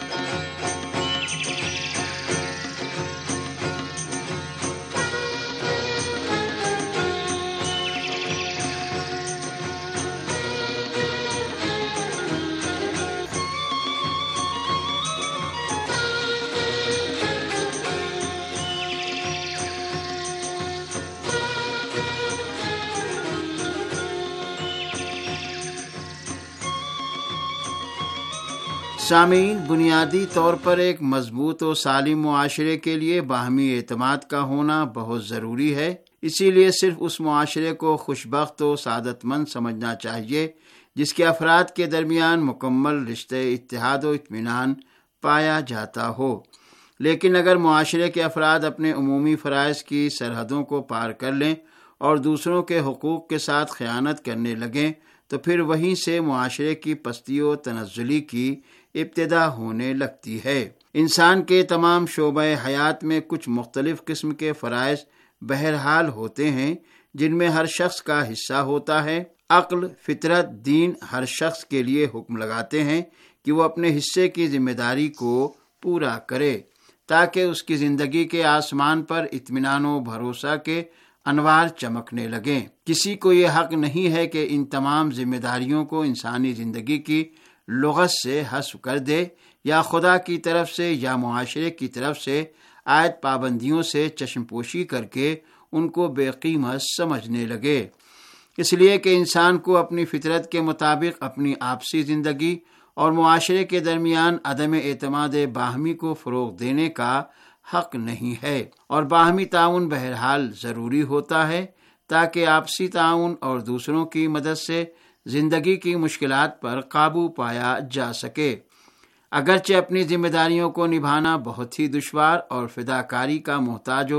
سامعین، بنیادی طور پر ایک مضبوط و سالم معاشرے کے لیے باہمی اعتماد کا ہونا بہت ضروری ہے۔ اسی لیے صرف اس معاشرے کو خوشبخت و سعادت مند سمجھنا چاہیے جس کے افراد کے درمیان مکمل رشتے اتحاد و اطمینان پایا جاتا ہو۔ لیکن اگر معاشرے کے افراد اپنے عمومی فرائض کی سرحدوں کو پار کر لیں اور دوسروں کے حقوق کے ساتھ خیانت کرنے لگیں تو پھر وہیں سے معاشرے کی پستی و تنزلی کی ابتدا ہونے لگتی ہے۔ انسان کے تمام شعبہ حیات میں کچھ مختلف قسم کے فرائض بہرحال ہوتے ہیں جن میں ہر شخص کا حصہ ہوتا ہے۔ عقل، فطرت، دین ہر شخص کے لیے حکم لگاتے ہیں کہ وہ اپنے حصے کی ذمہ داری کو پورا کرے تاکہ اس کی زندگی کے آسمان پر اطمینان و بھروسہ کے انوار چمکنے لگیں۔ کسی کو یہ حق نہیں ہے کہ ان تمام ذمہ داریوں کو انسانی زندگی کی لغت سے حذف کر دے، یا خدا کی طرف سے یا معاشرے کی طرف سے عائد پابندیوں سے چشم پوشی کر کے ان کو بے قیمت سمجھنے لگے۔ اس لیے کہ انسان کو اپنی فطرت کے مطابق اپنی آپسی زندگی اور معاشرے کے درمیان عدم اعتماد باہمی کو فروغ دینے کا حق نہیں ہے، اور باہمی تعاون بہرحال ضروری ہوتا ہے تاکہ آپسی تعاون اور دوسروں کی مدد سے زندگی کی مشکلات پر قابو پایا جا سکے۔ اگرچہ اپنی ذمہ داریوں کو نبھانا بہت ہی دشوار اور فداکاری کا محتاج ہو،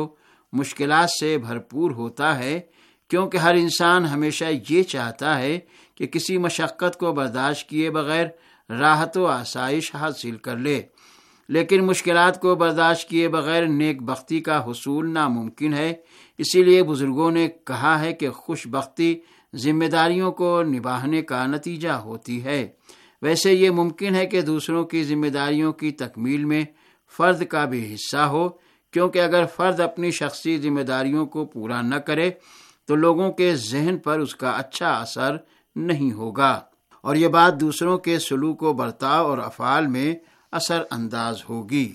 مشکلات سے بھرپور ہوتا ہے، کیونکہ ہر انسان ہمیشہ یہ چاہتا ہے کہ کسی مشقت کو برداشت کیے بغیر راحت و آسائش حاصل کر لے، لیکن مشکلات کو برداشت کیے بغیر نیک بختی کا حصول ناممکن ہے۔ اسی لیے بزرگوں نے کہا ہے کہ خوش بختی ذمہ داریوں کو نبھانے کا نتیجہ ہوتی ہے۔ ویسے یہ ممکن ہے کہ دوسروں کی ذمہ داریوں کی تکمیل میں فرد کا بھی حصہ ہو، کیونکہ اگر فرد اپنی شخصی ذمہ داریوں کو پورا نہ کرے تو لوگوں کے ذہن پر اس کا اچھا اثر نہیں ہوگا، اور یہ بات دوسروں کے سلوک و برتاؤ اور افعال میں اثر انداز ہوگی۔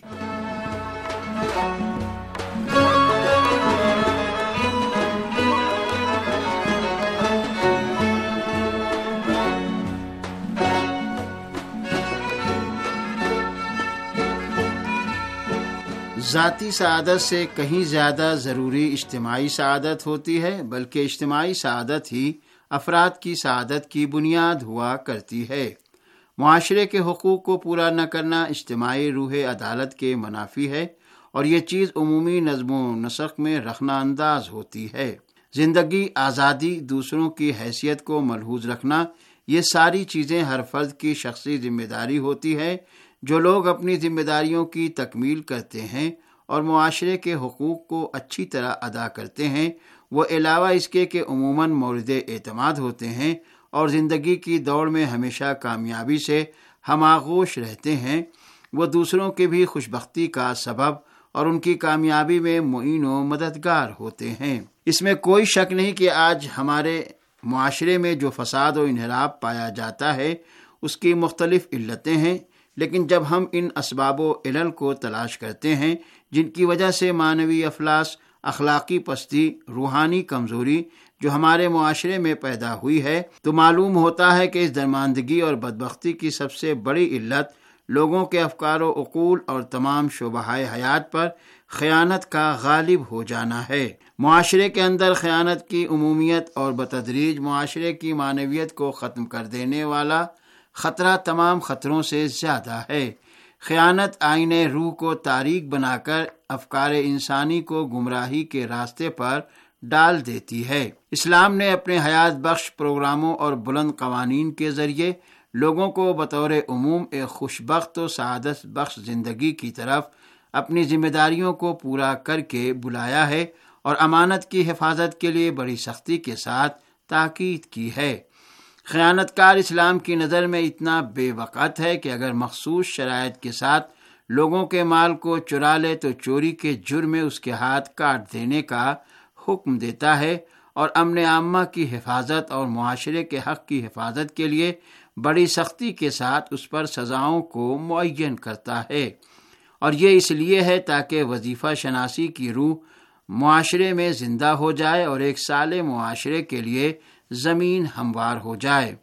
ذاتی سعادت سے کہیں زیادہ ضروری اجتماعی سعادت ہوتی ہے، بلکہ اجتماعی سعادت ہی افراد کی سعادت کی بنیاد ہوا کرتی ہے۔ معاشرے کے حقوق کو پورا نہ کرنا اجتماعی روح عدالت کے منافی ہے، اور یہ چیز عمومی نظم و نسق میں رخنہ انداز ہوتی ہے۔ زندگی، آزادی، دوسروں کی حیثیت کو ملحوظ رکھنا، یہ ساری چیزیں ہر فرد کی شخصی ذمہ داری ہوتی ہے۔ جو لوگ اپنی ذمہ داریوں کی تکمیل کرتے ہیں اور معاشرے کے حقوق کو اچھی طرح ادا کرتے ہیں، وہ علاوہ اس کے کہ عموماً مورد اعتماد ہوتے ہیں اور زندگی کی دوڑ میں ہمیشہ کامیابی سے ہم آغوش رہتے ہیں، وہ دوسروں کی بھی خوشبختی کا سبب اور ان کی کامیابی میں معین و مددگار ہوتے ہیں۔ اس میں کوئی شک نہیں کہ آج ہمارے معاشرے میں جو فساد و انحراف پایا جاتا ہے اس کی مختلف علتیں ہیں، لیکن جب ہم ان اسباب و علل کو تلاش کرتے ہیں جن کی وجہ سے معنوی افلاس، اخلاقی پستی، روحانی کمزوری جو ہمارے معاشرے میں پیدا ہوئی ہے، تو معلوم ہوتا ہے کہ اس درماندگی اور بدبختی کی سب سے بڑی علت لوگوں کے افکار و عقول اور تمام شعبہ حیات پر خیانت کا غالب ہو جانا ہے۔ معاشرے کے اندر خیانت کی عمومیت اور بتدریج معاشرے کی معنویت کو ختم کر دینے والا خطرہ تمام خطروں سے زیادہ ہے۔ خیانت آئین روح کو تاریک بنا کر افکار انسانی کو گمراہی کے راستے پر ڈال دیتی ہے۔ اسلام نے اپنے حیات بخش پروگراموں اور بلند قوانین کے ذریعے لوگوں کو بطور عموم ایک خوشبخت و سعادت بخش زندگی کی طرف اپنی ذمہ داریوں کو پورا کر کے بلایا ہے، اور امانت کی حفاظت کے لیے بڑی سختی کے ساتھ تاکید کی ہے۔ خیانت کار اسلام کی نظر میں اتنا بے وقت ہے کہ اگر مخصوص شرائط کے ساتھ لوگوں کے مال کو چرا لے تو چوری کے جرم میں اس کے ہاتھ کاٹ دینے کا حکم دیتا ہے، اور امن عامہ کی حفاظت اور معاشرے کے حق کی حفاظت کے لیے بڑی سختی کے ساتھ اس پر سزاؤں کو معین کرتا ہے، اور یہ اس لیے ہے تاکہ وظیفہ شناسی کی روح معاشرے میں زندہ ہو جائے اور ایک صالح معاشرے کے لیے زمین ہموار ہو جائے۔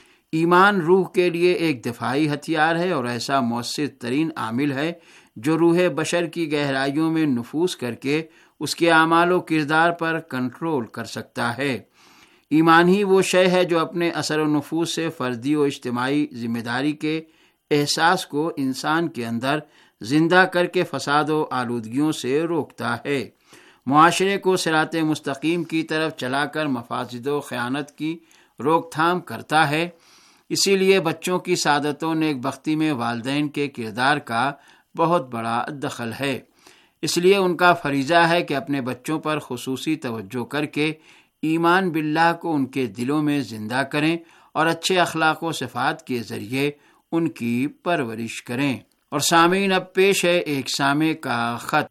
ایمان روح کے لیے ایک دفاعی ہتھیار ہے اور ایسا مؤثر ترین عامل ہے جو روح بشر کی گہرائیوں میں نفوذ کر کے اس کے اعمال و کردار پر کنٹرول کر سکتا ہے۔ ایمان ہی وہ شے ہے جو اپنے اثر و نفوذ سے فردی و اجتماعی ذمہ داری کے احساس کو انسان کے اندر زندہ کر کے فساد و آلودگیوں سے روکتا ہے، معاشرے کو صراط مستقیم کی طرف چلا کر مفاسد و خیانت کی روک تھام کرتا ہے۔ اسی لیے بچوں کی سعادت و نیک بختی میں والدین کے کردار کا بہت بڑا دخل ہے۔ اس لیے ان کا فریضہ ہے کہ اپنے بچوں پر خصوصی توجہ کر کے ایمان باللہ کو ان کے دلوں میں زندہ کریں اور اچھے اخلاق و صفات کے ذریعے ان کی پرورش کریں۔ اور سامعین، اب پیش ہے ایک سامع کا خط۔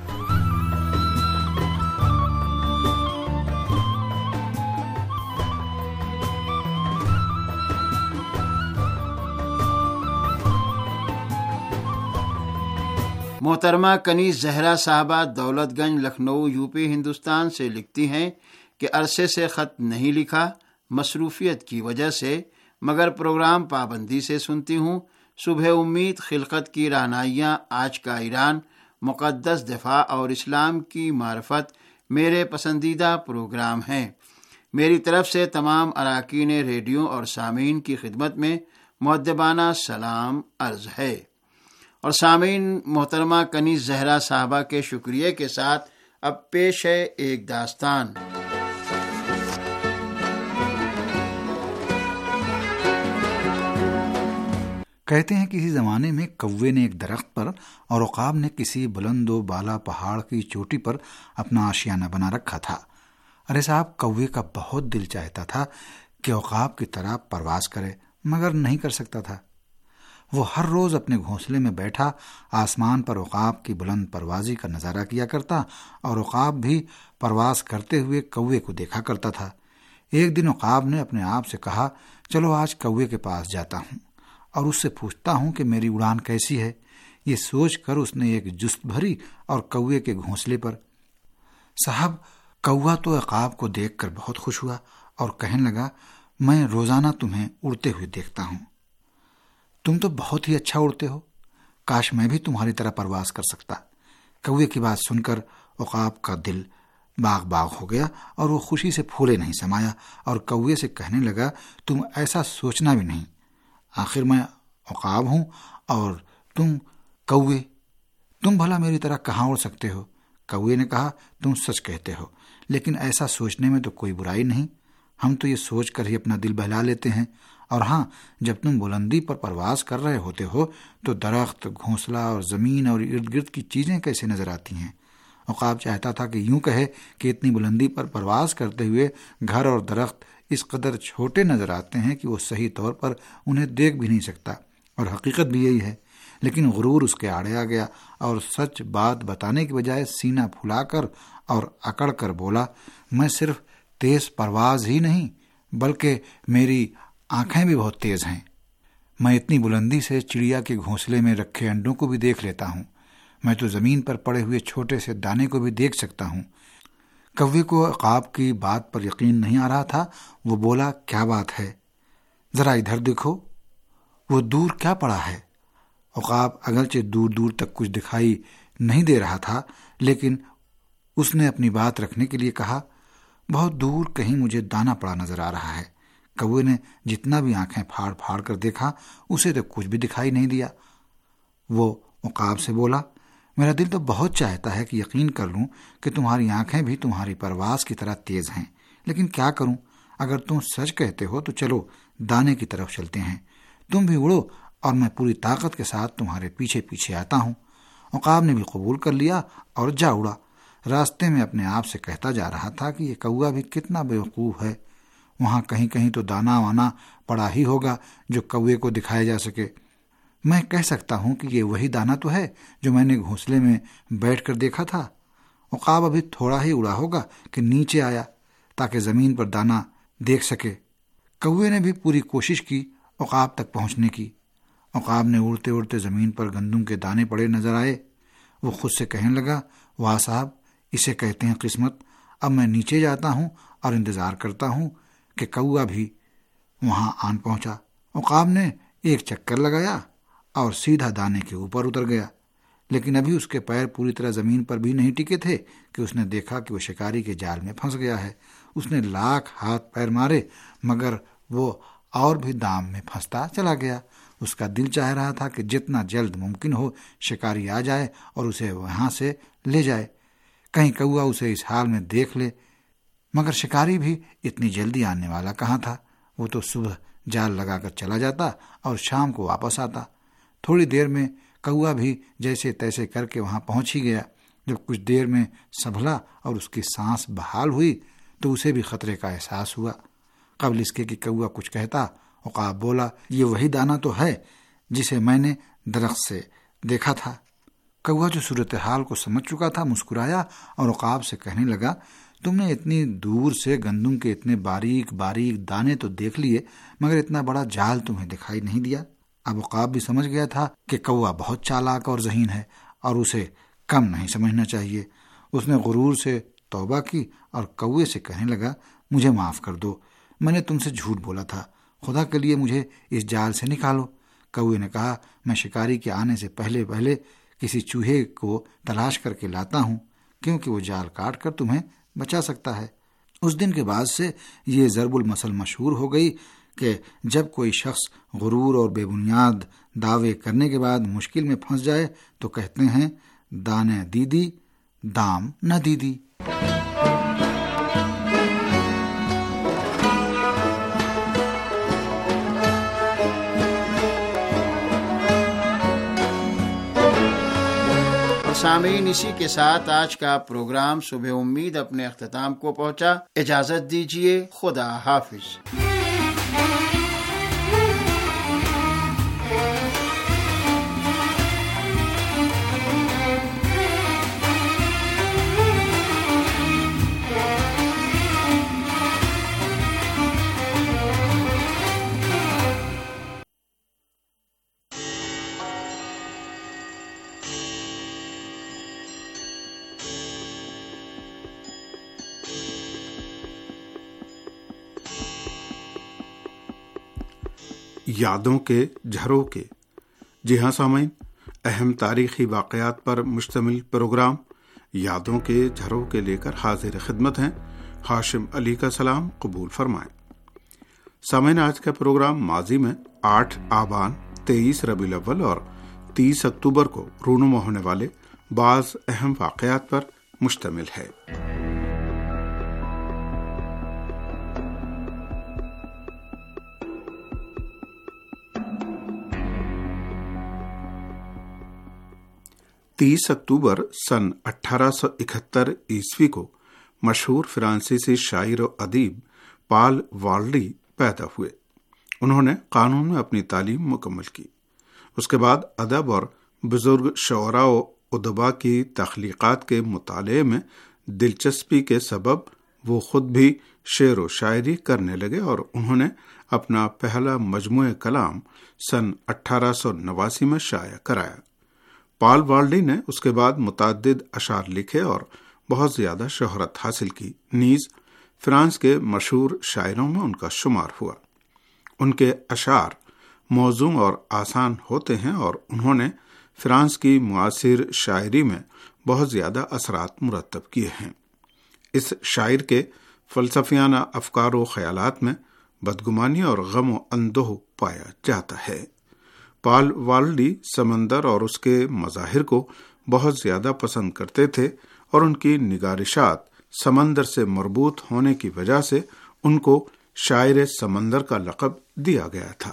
محترمہ کنیز زہرا صاحبہ دولت گنج لکھنؤ یو پی ہندوستان سے لکھتی ہیں کہ عرصے سے خط نہیں لکھا مصروفیت کی وجہ سے، مگر پروگرام پابندی سے سنتی ہوں۔ صبح امید، خلقت کی رعنائیاں، آج کا ایران، مقدس دفاع اور اسلام کی معرفت میرے پسندیدہ پروگرام ہیں۔ میری طرف سے تمام اراکین ریڈیو اور سامعین کی خدمت میں مؤدبانہ سلام عرض ہے۔ اور سامعین، محترمہ کنیز زہرا صاحبہ کے شکریہ کے ساتھ اب پیش ہے ایک داستان۔ کہتے ہیں کسی زمانے میں کوے نے ایک درخت پر اور عقاب نے کسی بلند و بالا پہاڑ کی چوٹی پر اپنا آشیانہ بنا رکھا تھا۔ ارے صاحب، کوے کا بہت دل چاہتا تھا کہ عقاب کی طرح پرواز کرے، مگر نہیں کر سکتا تھا۔ وہ ہر روز اپنے گھونسلے میں بیٹھا آسمان پر عقاب کی بلند پروازی کا نظارہ کیا کرتا اور عقاب بھی پرواز کرتے ہوئے کوے کو دیکھا کرتا تھا۔ ایک دن عقاب نے اپنے آپ سے کہا، چلو آج کوے کے پاس جاتا ہوں اور اس سے پوچھتا ہوں کہ میری اڑان کیسی ہے۔ یہ سوچ کر اس نے ایک جست بھری اور کوے کے گھونسلے پر۔ صاحب، کوا تو عقاب کو دیکھ کر بہت خوش ہوا اور کہنے لگا، میں روزانہ تمہیں اڑتے ہوئے دیکھتا ہوں، تم تو بہت ہی اچھا اڑتے ہو، کاش میں بھی تمہاری طرح پرواز کر سکتا۔ کوے کی بات سن کر عقاب کا دل باغ باغ ہو گیا اور وہ خوشی سے پھولے نہیں سمایا اور کوے سے کہنے لگا، تم ایسا سوچنا بھی نہیں، آخر میں عقاب ہوں اور تم کوے، تم بھلا میری طرح کہاں اڑ سکتے ہو؟ کوے نے کہا، تم سچ کہتے ہو، لیکن ایسا سوچنے میں تو کوئی برائی نہیں، ہم تو یہ سوچ کر ہی اپنا دل بہلا لیتے ہیں۔ اور ہاں، جب تم بلندی پر پرواز کر رہے ہوتے ہو تو درخت، گھونسلہ اور زمین اور ارد گرد کی چیزیں کیسے نظر آتی ہیں؟ عقاب چاہتا تھا کہ یوں کہے کہ اتنی بلندی پر پرواز کرتے ہوئے گھر اور درخت اس قدر چھوٹے نظر آتے ہیں کہ وہ صحیح طور پر انہیں دیکھ بھی نہیں سکتا، اور حقیقت بھی یہی ہے۔ لیکن غرور اس کے آڑے آ گیا اور سچ بات بتانے کی بجائے سینہ پھلا کر اور اکڑ کر بولا، میں صرف تیز پرواز ہی نہیں بلکہ میری آنکھیں بھی بہت تیز ہیں، میں اتنی بلندی سے چڑیا کے گھونسلے میں رکھے انڈوں کو بھی دیکھ لیتا ہوں، میں تو زمین پر پڑے ہوئے چھوٹے سے دانے کو بھی دیکھ سکتا ہوں۔ کوے کو عقاب کی بات پر یقین نہیں آ رہا تھا۔ وہ بولا، کیا بات ہے؟ ذرا ادھر دیکھو، وہ دور کیا پڑا ہے؟ عقاب اگرچہ دور دور تک کچھ دکھائی نہیں دے رہا تھا، لیکن اس نے اپنی بات رکھنے کے لیے کہا، بہت دور کہیں مجھے دانا پڑا نظر آ رہا ہے۔ کوے نے جتنا بھی آنکھیں پھاڑ پھاڑ کر دیکھا، اسے تو کچھ بھی دکھائی نہیں دیا۔ وہ عقاب سے بولا، میرا دل تو بہت چاہتا ہے کہ یقین کر لوں کہ تمہاری آنکھیں بھی تمہاری پرواز کی طرح تیز ہیں، لیکن کیا کروں؟ اگر تم سچ کہتے ہو تو چلو دانے کی طرف چلتے ہیں، تم بھی اڑو اور میں پوری طاقت کے ساتھ تمہارے پیچھے پیچھے آتا ہوں۔ عقاب نے بھی قبول کر لیا اور جا اڑا۔ راستے میں اپنے آپ سے کہتا جا رہا تھا کہ یہ کوا بھی کتنا بیوقوف ہے، وہاں کہیں کہیں تو دانا وانا پڑا ہی ہوگا جو کوے کو دکھایا جا سکے۔ میں کہہ سکتا ہوں کہ یہ وہی دانا تو ہے جو میں نے گھونسلے میں بیٹھ کر دیکھا تھا۔ عقاب ابھی تھوڑا ہی اڑا ہوگا کہ نیچے آیا تاکہ زمین پر دانا دیکھ سکے۔ کوے نے بھی پوری کوشش کی عقاب تک پہنچنے کی۔ عقاب نے اڑتے اڑتے زمین پر گندم کے دانے پڑے نظر آئے۔ وہ خود سے کہنے لگا، واہ صاحب، اسے کہتے ہیں قسمت۔ اب میں نیچے جاتا ہوں اور انتظار کرتا ہوں کہ کوا بھی وہاں آن پہنچا۔ عقاب نے ایک چکر لگایا اور سیدھا دانے کے اوپر اتر گیا، لیکن ابھی اس کے پیر پوری طرح زمین پر بھی نہیں ٹکے تھے کہ اس نے دیکھا کہ وہ شکاری کے جال میں پھنس گیا ہے۔ اس نے لاکھ ہاتھ پیر مارے مگر وہ اور بھی دام میں پھنستا چلا گیا۔ اس کا دل چاہ رہا تھا کہ جتنا جلد ممکن ہو شکاری آ جائے اور اسے وہاں سے لے جائے، کہیں کوا اسے اس حال میں دیکھ لے، مگر شکاری بھی اتنی جلدی آنے والا کہاں تھا۔ وہ تو صبح جال لگا کر چلا جاتا اور شام کو واپس آتا۔ تھوڑی دیر میں کوا بھی جیسے تیسے کر کے وہاں پہنچ ہی گیا۔ جب کچھ دیر میں سنبھلا اور اس کی سانس بحال ہوئی تو اسے بھی خطرے کا احساس ہوا۔ قبل اس کے کہ کوا کچھ کہتا، عقاب بولا، یہ وہی دانا تو ہے جسے میں نے درخت سے دیکھا تھا۔ کوا جو صورتحال کو سمجھ چکا تھا مسکرایا اور عقاب سے کہنے لگا، تم نے اتنی دور سے گندم کے اتنے باریک باریک دانے تو دیکھ لیے مگر اتنا بڑا جال تمہیں دکھائی نہیں دیا۔ اب عقاب بھی سمجھ گیا تھا کہ کوا بہت چالاک اور ذہین ہے اور اسے کم نہیں سمجھنا چاہیے۔ اس نے غرور سے توبہ کی اور کوے سے کہنے لگا، مجھے معاف کر دو، میں نے تم سے جھوٹ بولا تھا، خدا کے لیے مجھے اس جال سے نکالو۔ کوے نے کہا، میں شکاری کے آنے سے پہلے پہلے کسی چوہے کو تلاش کر کے لاتا ہوں کیونکہ وہ جال کاٹ کر تمہیں بچا سکتا ہے۔ اس دن کے بعد سے یہ ضرب المثل مشہور ہو گئی کہ جب کوئی شخص غرور اور بے بنیاد دعوے کرنے کے بعد مشکل میں پھنس جائے تو کہتے ہیں، دانے دیدی دام نہ دیدی۔ سامعین، اسی کے ساتھ آج کا پروگرام صبح امید اپنے اختتام کو پہنچا۔ اجازت دیجیے، خدا حافظ۔ یادوں کے جھروکے۔ جی ہاں سامعین، اہم تاریخی واقعات پر مشتمل پروگرام یادوں کے جھروکے لے کر حاضر خدمت ہیں۔ ہاشم علی کا سلام قبول فرمائیں۔ سامعین، آج کا پروگرام ماضی میں آٹھ آبان، تیئیس ربیع الاول اور تیس اکتوبر کو رونما ہونے والے بعض اہم واقعات پر مشتمل ہے۔ تیس اکتوبر سن اٹھارہ سو اکہتر عیسوی کو مشہور فرانسیسی شاعر و ادیب پال والڈی پیدا ہوئے۔ انہوں نے قانون میں اپنی تعلیم مکمل کی۔ اس کے بعد ادب اور بزرگ شعراء و ادباء کی تخلیقات کے مطالعے میں دلچسپی کے سبب وہ خود بھی شعر و شاعری کرنے لگے اور انہوں نے اپنا پہلا مجموعہ کلام سن اٹھارہ سو نواسی میں شائع کرایا۔ پال والڈی نے اس کے بعد متعدد اشعار لکھے اور بہت زیادہ شہرت حاصل کی، نیز فرانس کے مشہور شاعروں میں ان کا شمار ہوا۔ ان کے اشعار موزوں اور آسان ہوتے ہیں اور انہوں نے فرانس کی معاصر شاعری میں بہت زیادہ اثرات مرتب کیے ہیں۔ اس شاعر کے فلسفیانہ افکار و خیالات میں بدگمانی اور غم و اندوہ پایا جاتا ہے۔ پال والڈی سمندر اور اس کے مظاہر کو بہت زیادہ پسند کرتے تھے اور ان کی نگارشات سمندر سے مربوط ہونے کی وجہ سے ان کو شاعر سمندر کا لقب دیا گیا تھا۔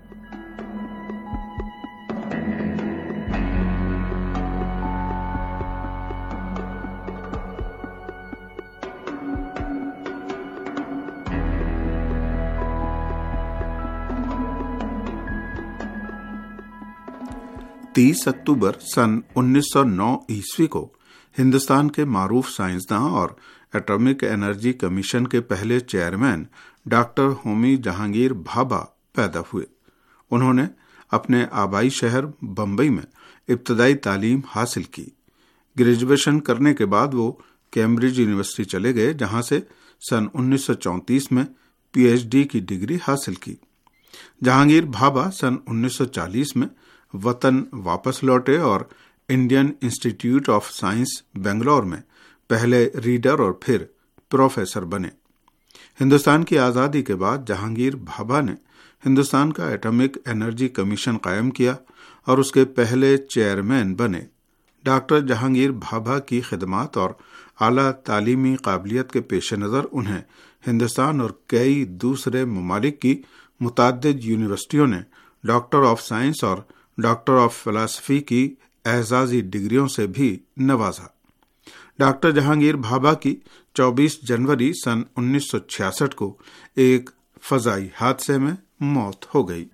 تیس اکتوبر سن انیس سو نو عیسوی کو ہندوستان کے معروف سائنسداں اور ایٹمک انرجی کمیشن کے پہلے چیئرمین ڈاکٹر ہومی جہانگیر بھابھا پیدا ہوئے۔ انہوں نے اپنے آبائی شہر بمبئی میں ابتدائی تعلیم حاصل کی۔ گریجویشن کرنے کے بعد وہ کیمبرج یونیورسٹی چلے گئے، جہاں سے سن انیس سو چونتیس میں پی ایچ ڈی کی ڈگری حاصل کی۔ جہانگیر بھابھا سن انیس سو چالیس میں وطن واپس لوٹے اور Indian institute of science Bangalore میں پہلے ریڈر اور پھر پروفیسر بنے۔ ہندوستان کی آزادی کے بعد جہانگیر بھابھا نے ہندوستان کا ایٹمک انرجی کمیشن قائم کیا اور اس کے پہلے چیئرمین بنے۔ ڈاکٹر جہانگیر بھابھا کی خدمات اور اعلیٰ تعلیمی قابلیت کے پیش نظر انہیں ہندوستان اور کئی دوسرے ممالک کی متعدد یونیورسٹیوں نے ڈاکٹر آف سائنس اور ڈاکٹر آف فلسفی کی اعزازی ڈگریوں سے بھی نوازا۔ ڈاکٹر جہانگیر بھابھا کی چوبیس جنوری سن انیس سو چھیاسٹھ کو ایک فضائی حادثے میں موت ہو گئی۔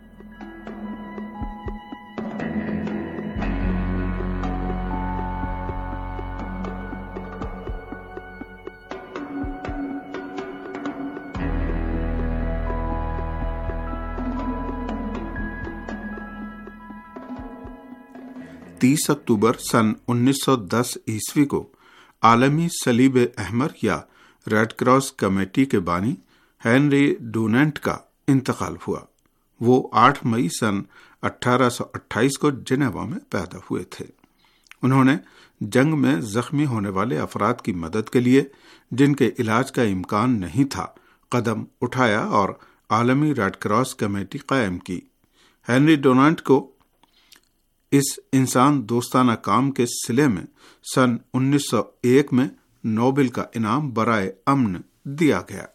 تیس اکتوبر سن انیس سو دس عیسوی کو عالمی صلیب احمر یا ریڈ کراس کمیٹی کے بانی ہینری ڈوننٹ کا انتقال ہوا۔ وہ آٹھ مئی سن اٹھارہ سو اٹھائیس کو جنیوا میں پیدا ہوئے تھے۔ انہوں نے جنگ میں زخمی ہونے والے افراد کی مدد کے لیے جن کے علاج کا امکان نہیں تھا قدم اٹھایا اور عالمی ریڈ کراس کمیٹی قائم کی۔ ہینری ڈوننٹ کو اس انسان دوستانہ کام کے صلے میں سن انیس سو ایک میں نوبل کا انعام برائے امن دیا گیا۔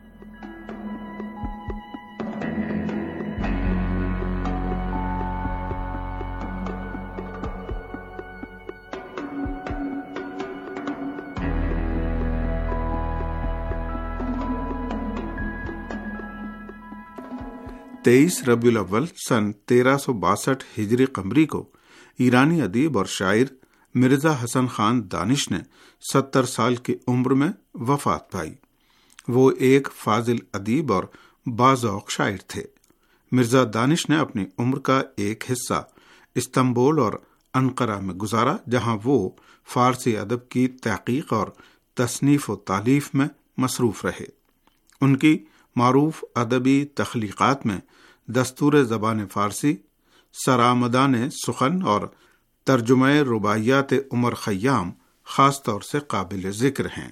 تیئیس ربیع الاول سن تیرہ سو باسٹھ ہجری قمری کو ایرانی ادیب اور شاعر مرزا حسن خان دانش نے ستر سال کی عمر میں وفات پائی۔ وہ ایک فاضل ادیب اور باذوق شاعر تھے۔ مرزا دانش نے اپنی عمر کا ایک حصہ استنبول اور انقرہ میں گزارا، جہاں وہ فارسی ادب کی تحقیق اور تصنیف و تالیف میں مصروف رہے۔ ان کی معروف ادبی تخلیقات میں دستور زبان فارسی، سرآمدان سخن اور ترجمہ رباعیات عمر خیام خاص طور سے قابل ذکر ہیں۔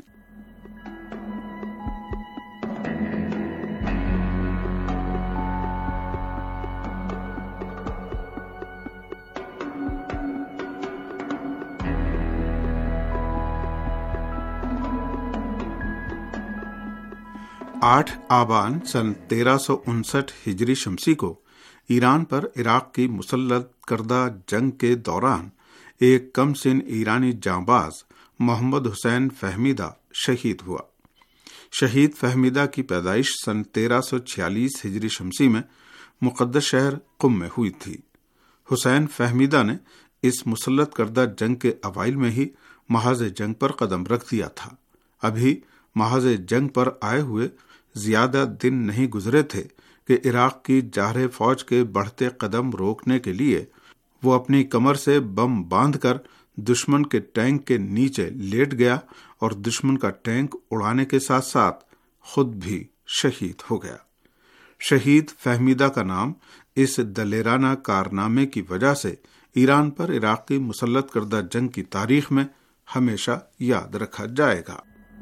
آٹھ آبان سن تیرہ سو انسٹھ ہجری شمسی کو ایران پر عراق کی مسلط کردہ جنگ کے دوران ایک کم سن ایرانی جانباز محمد حسین فہمیدہ شہید ہوا۔ شہید فہمیدہ کی پیدائش سن تیرہ سو چھیالیس ہجری شمسی میں مقدس شہر قم میں ہوئی تھی۔ حسین فہمیدہ نے اس مسلط کردہ جنگ کے اوائل میں ہی محاذ جنگ پر قدم رکھ دیا تھا۔ ابھی محاذ جنگ پر آئے ہوئے زیادہ دن نہیں گزرے تھے کہ عراق کی جارح فوج کے بڑھتے قدم روکنے کے لیے وہ اپنی کمر سے بم باندھ کر دشمن کے ٹینک کے نیچے لیٹ گیا اور دشمن کا ٹینک اڑانے کے ساتھ ساتھ خود بھی شہید ہو گیا۔ شہید فہمیدہ کا نام اس دلیرانہ کارنامے کی وجہ سے ایران پر عراق کی مسلط کردہ جنگ کی تاریخ میں ہمیشہ یاد رکھا جائے گا۔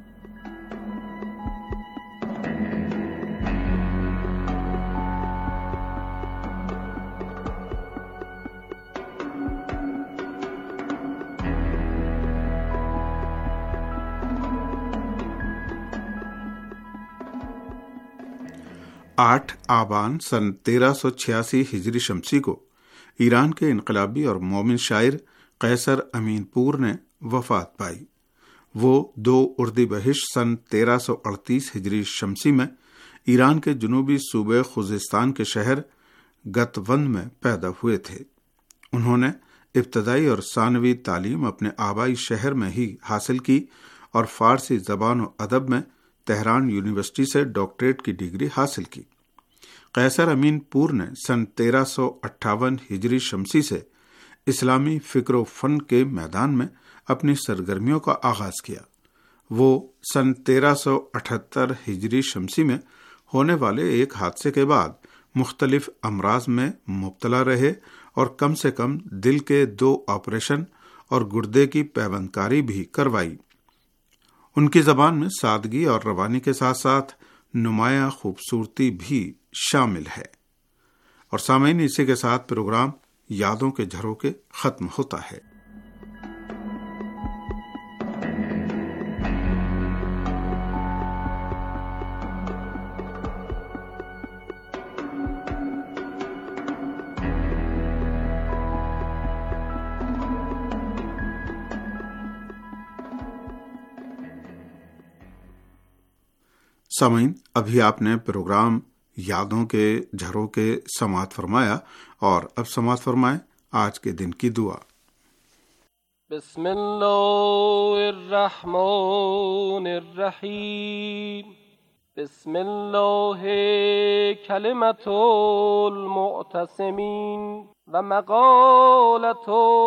آٹھ آبان سن تیرہ سو چھیاسی ہجری شمسی کو ایران کے انقلابی اور مومن شاعر قیصر امین پور نے وفات پائی۔ وہ دو اردیبہشت سن تیرہ سو اڑتیس ہجری شمسی میں ایران کے جنوبی صوبے خوزستان کے شہر گتوند میں پیدا ہوئے تھے۔ انہوں نے ابتدائی اور ثانوی تعلیم اپنے آبائی شہر میں ہی حاصل کی اور فارسی زبان و ادب میں تہران یونیورسٹی سے ڈاکٹریٹ کی ڈگری حاصل کی۔ قیصر امین پور نے سن تیرہ سو اٹھاون ہجری شمسی سے اسلامی فکر و فن کے میدان میں اپنی سرگرمیوں کا آغاز کیا۔ وہ سن تیرہ سو اٹھہتر ہجری شمسی میں ہونے والے ایک حادثے کے بعد مختلف امراض میں مبتلا رہے اور کم سے کم دل کے دو آپریشن اور گردے کی پیوند کاری بھی کروائی۔ ان کی زبان میں سادگی اور روانی کے ساتھ ساتھ نمایاں خوبصورتی بھی شامل ہے۔ اور سامعین، اسی کے ساتھ پروگرام یادوں کے جھروکے ختم ہوتا ہے۔ سامعین، ابھی آپ نے پروگرام یادوں کے جھروکے سماعت فرمایا، اور اب سماعت فرمائیں آج کے دن کی دعا۔ بسم اللہ الرحمن الرحیم۔ بسم اللہ کلمۃ المعتصمین و مقالۃ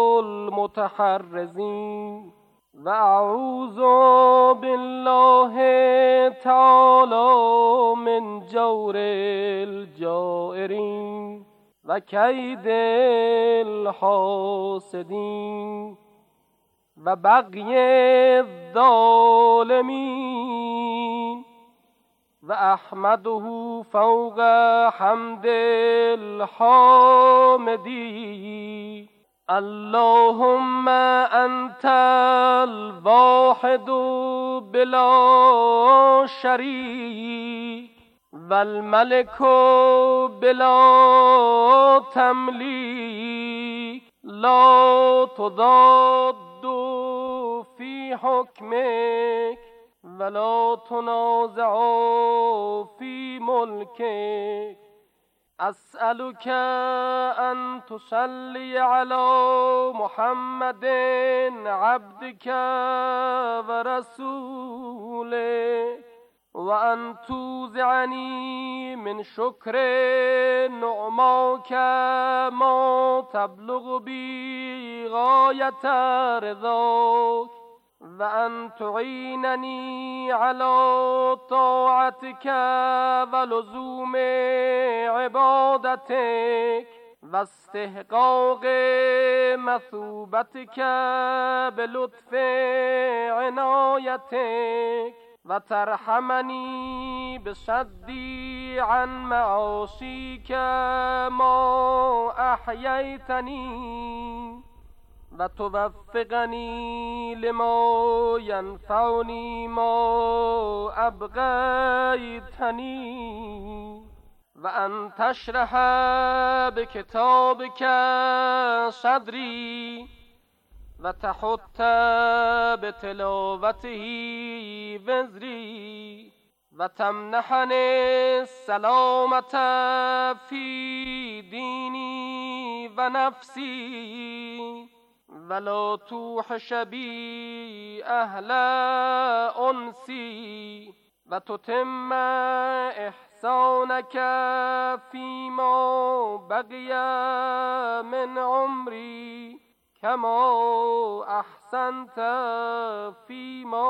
المتحرزین و اعوذ باللہ تعالی من جور الجائرین و کید الحاسدین و بغی الظالمین و احمدہ فوق حمد الحامدین اللهم انت الواحد بلا شریک والملك بلا تملیک لا تضاد في حكمك ولا تنازع في ملكك أسألك أن تصلي على محمد عبدك ورسولك وأن توزعني من شكر نعماك ما تبلغ بي غاية رضاك وأن تعينني على طاعتك ولزوم عبادتك واستحقاق مثوبتك بلطف عنايتك وترحمني بصدي عن معاصيك ما أحييتني وتوفقني لما ينفعني ما أبغيتني وأن تشرح بكتابك صدري وتحط بتلاوته وزري وتمنحني السلامة في ديني ونفسي ولا توحش بي أهل أنسي وتتم إحسانك فيما بقي من عمري كما أحسنت فيما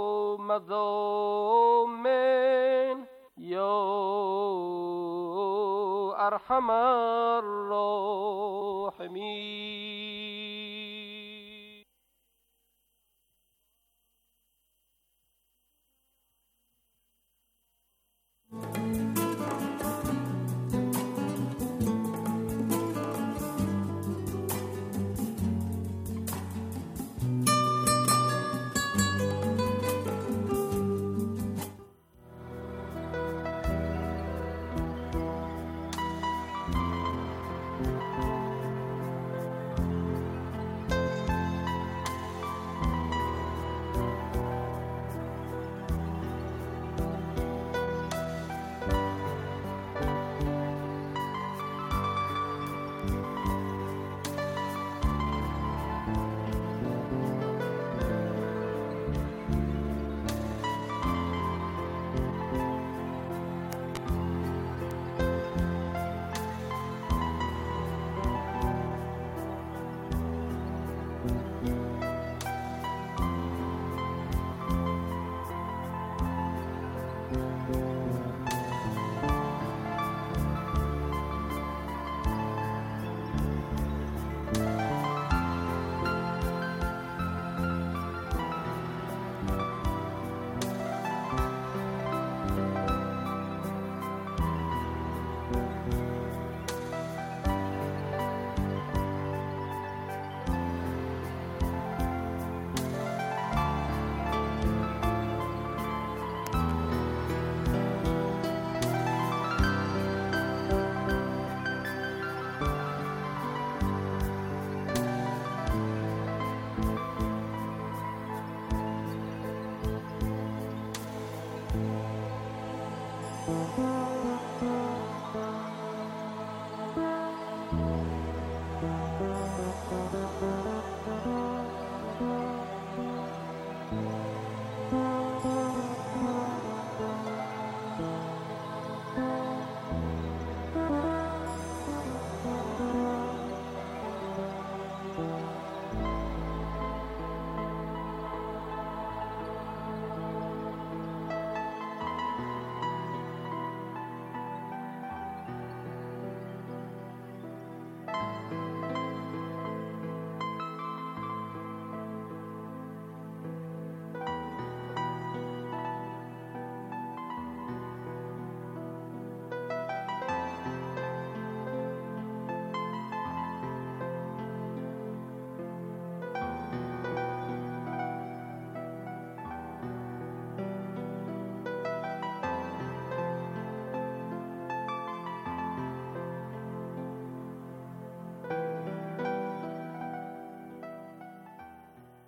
مضى من يا أرحم الراحمين.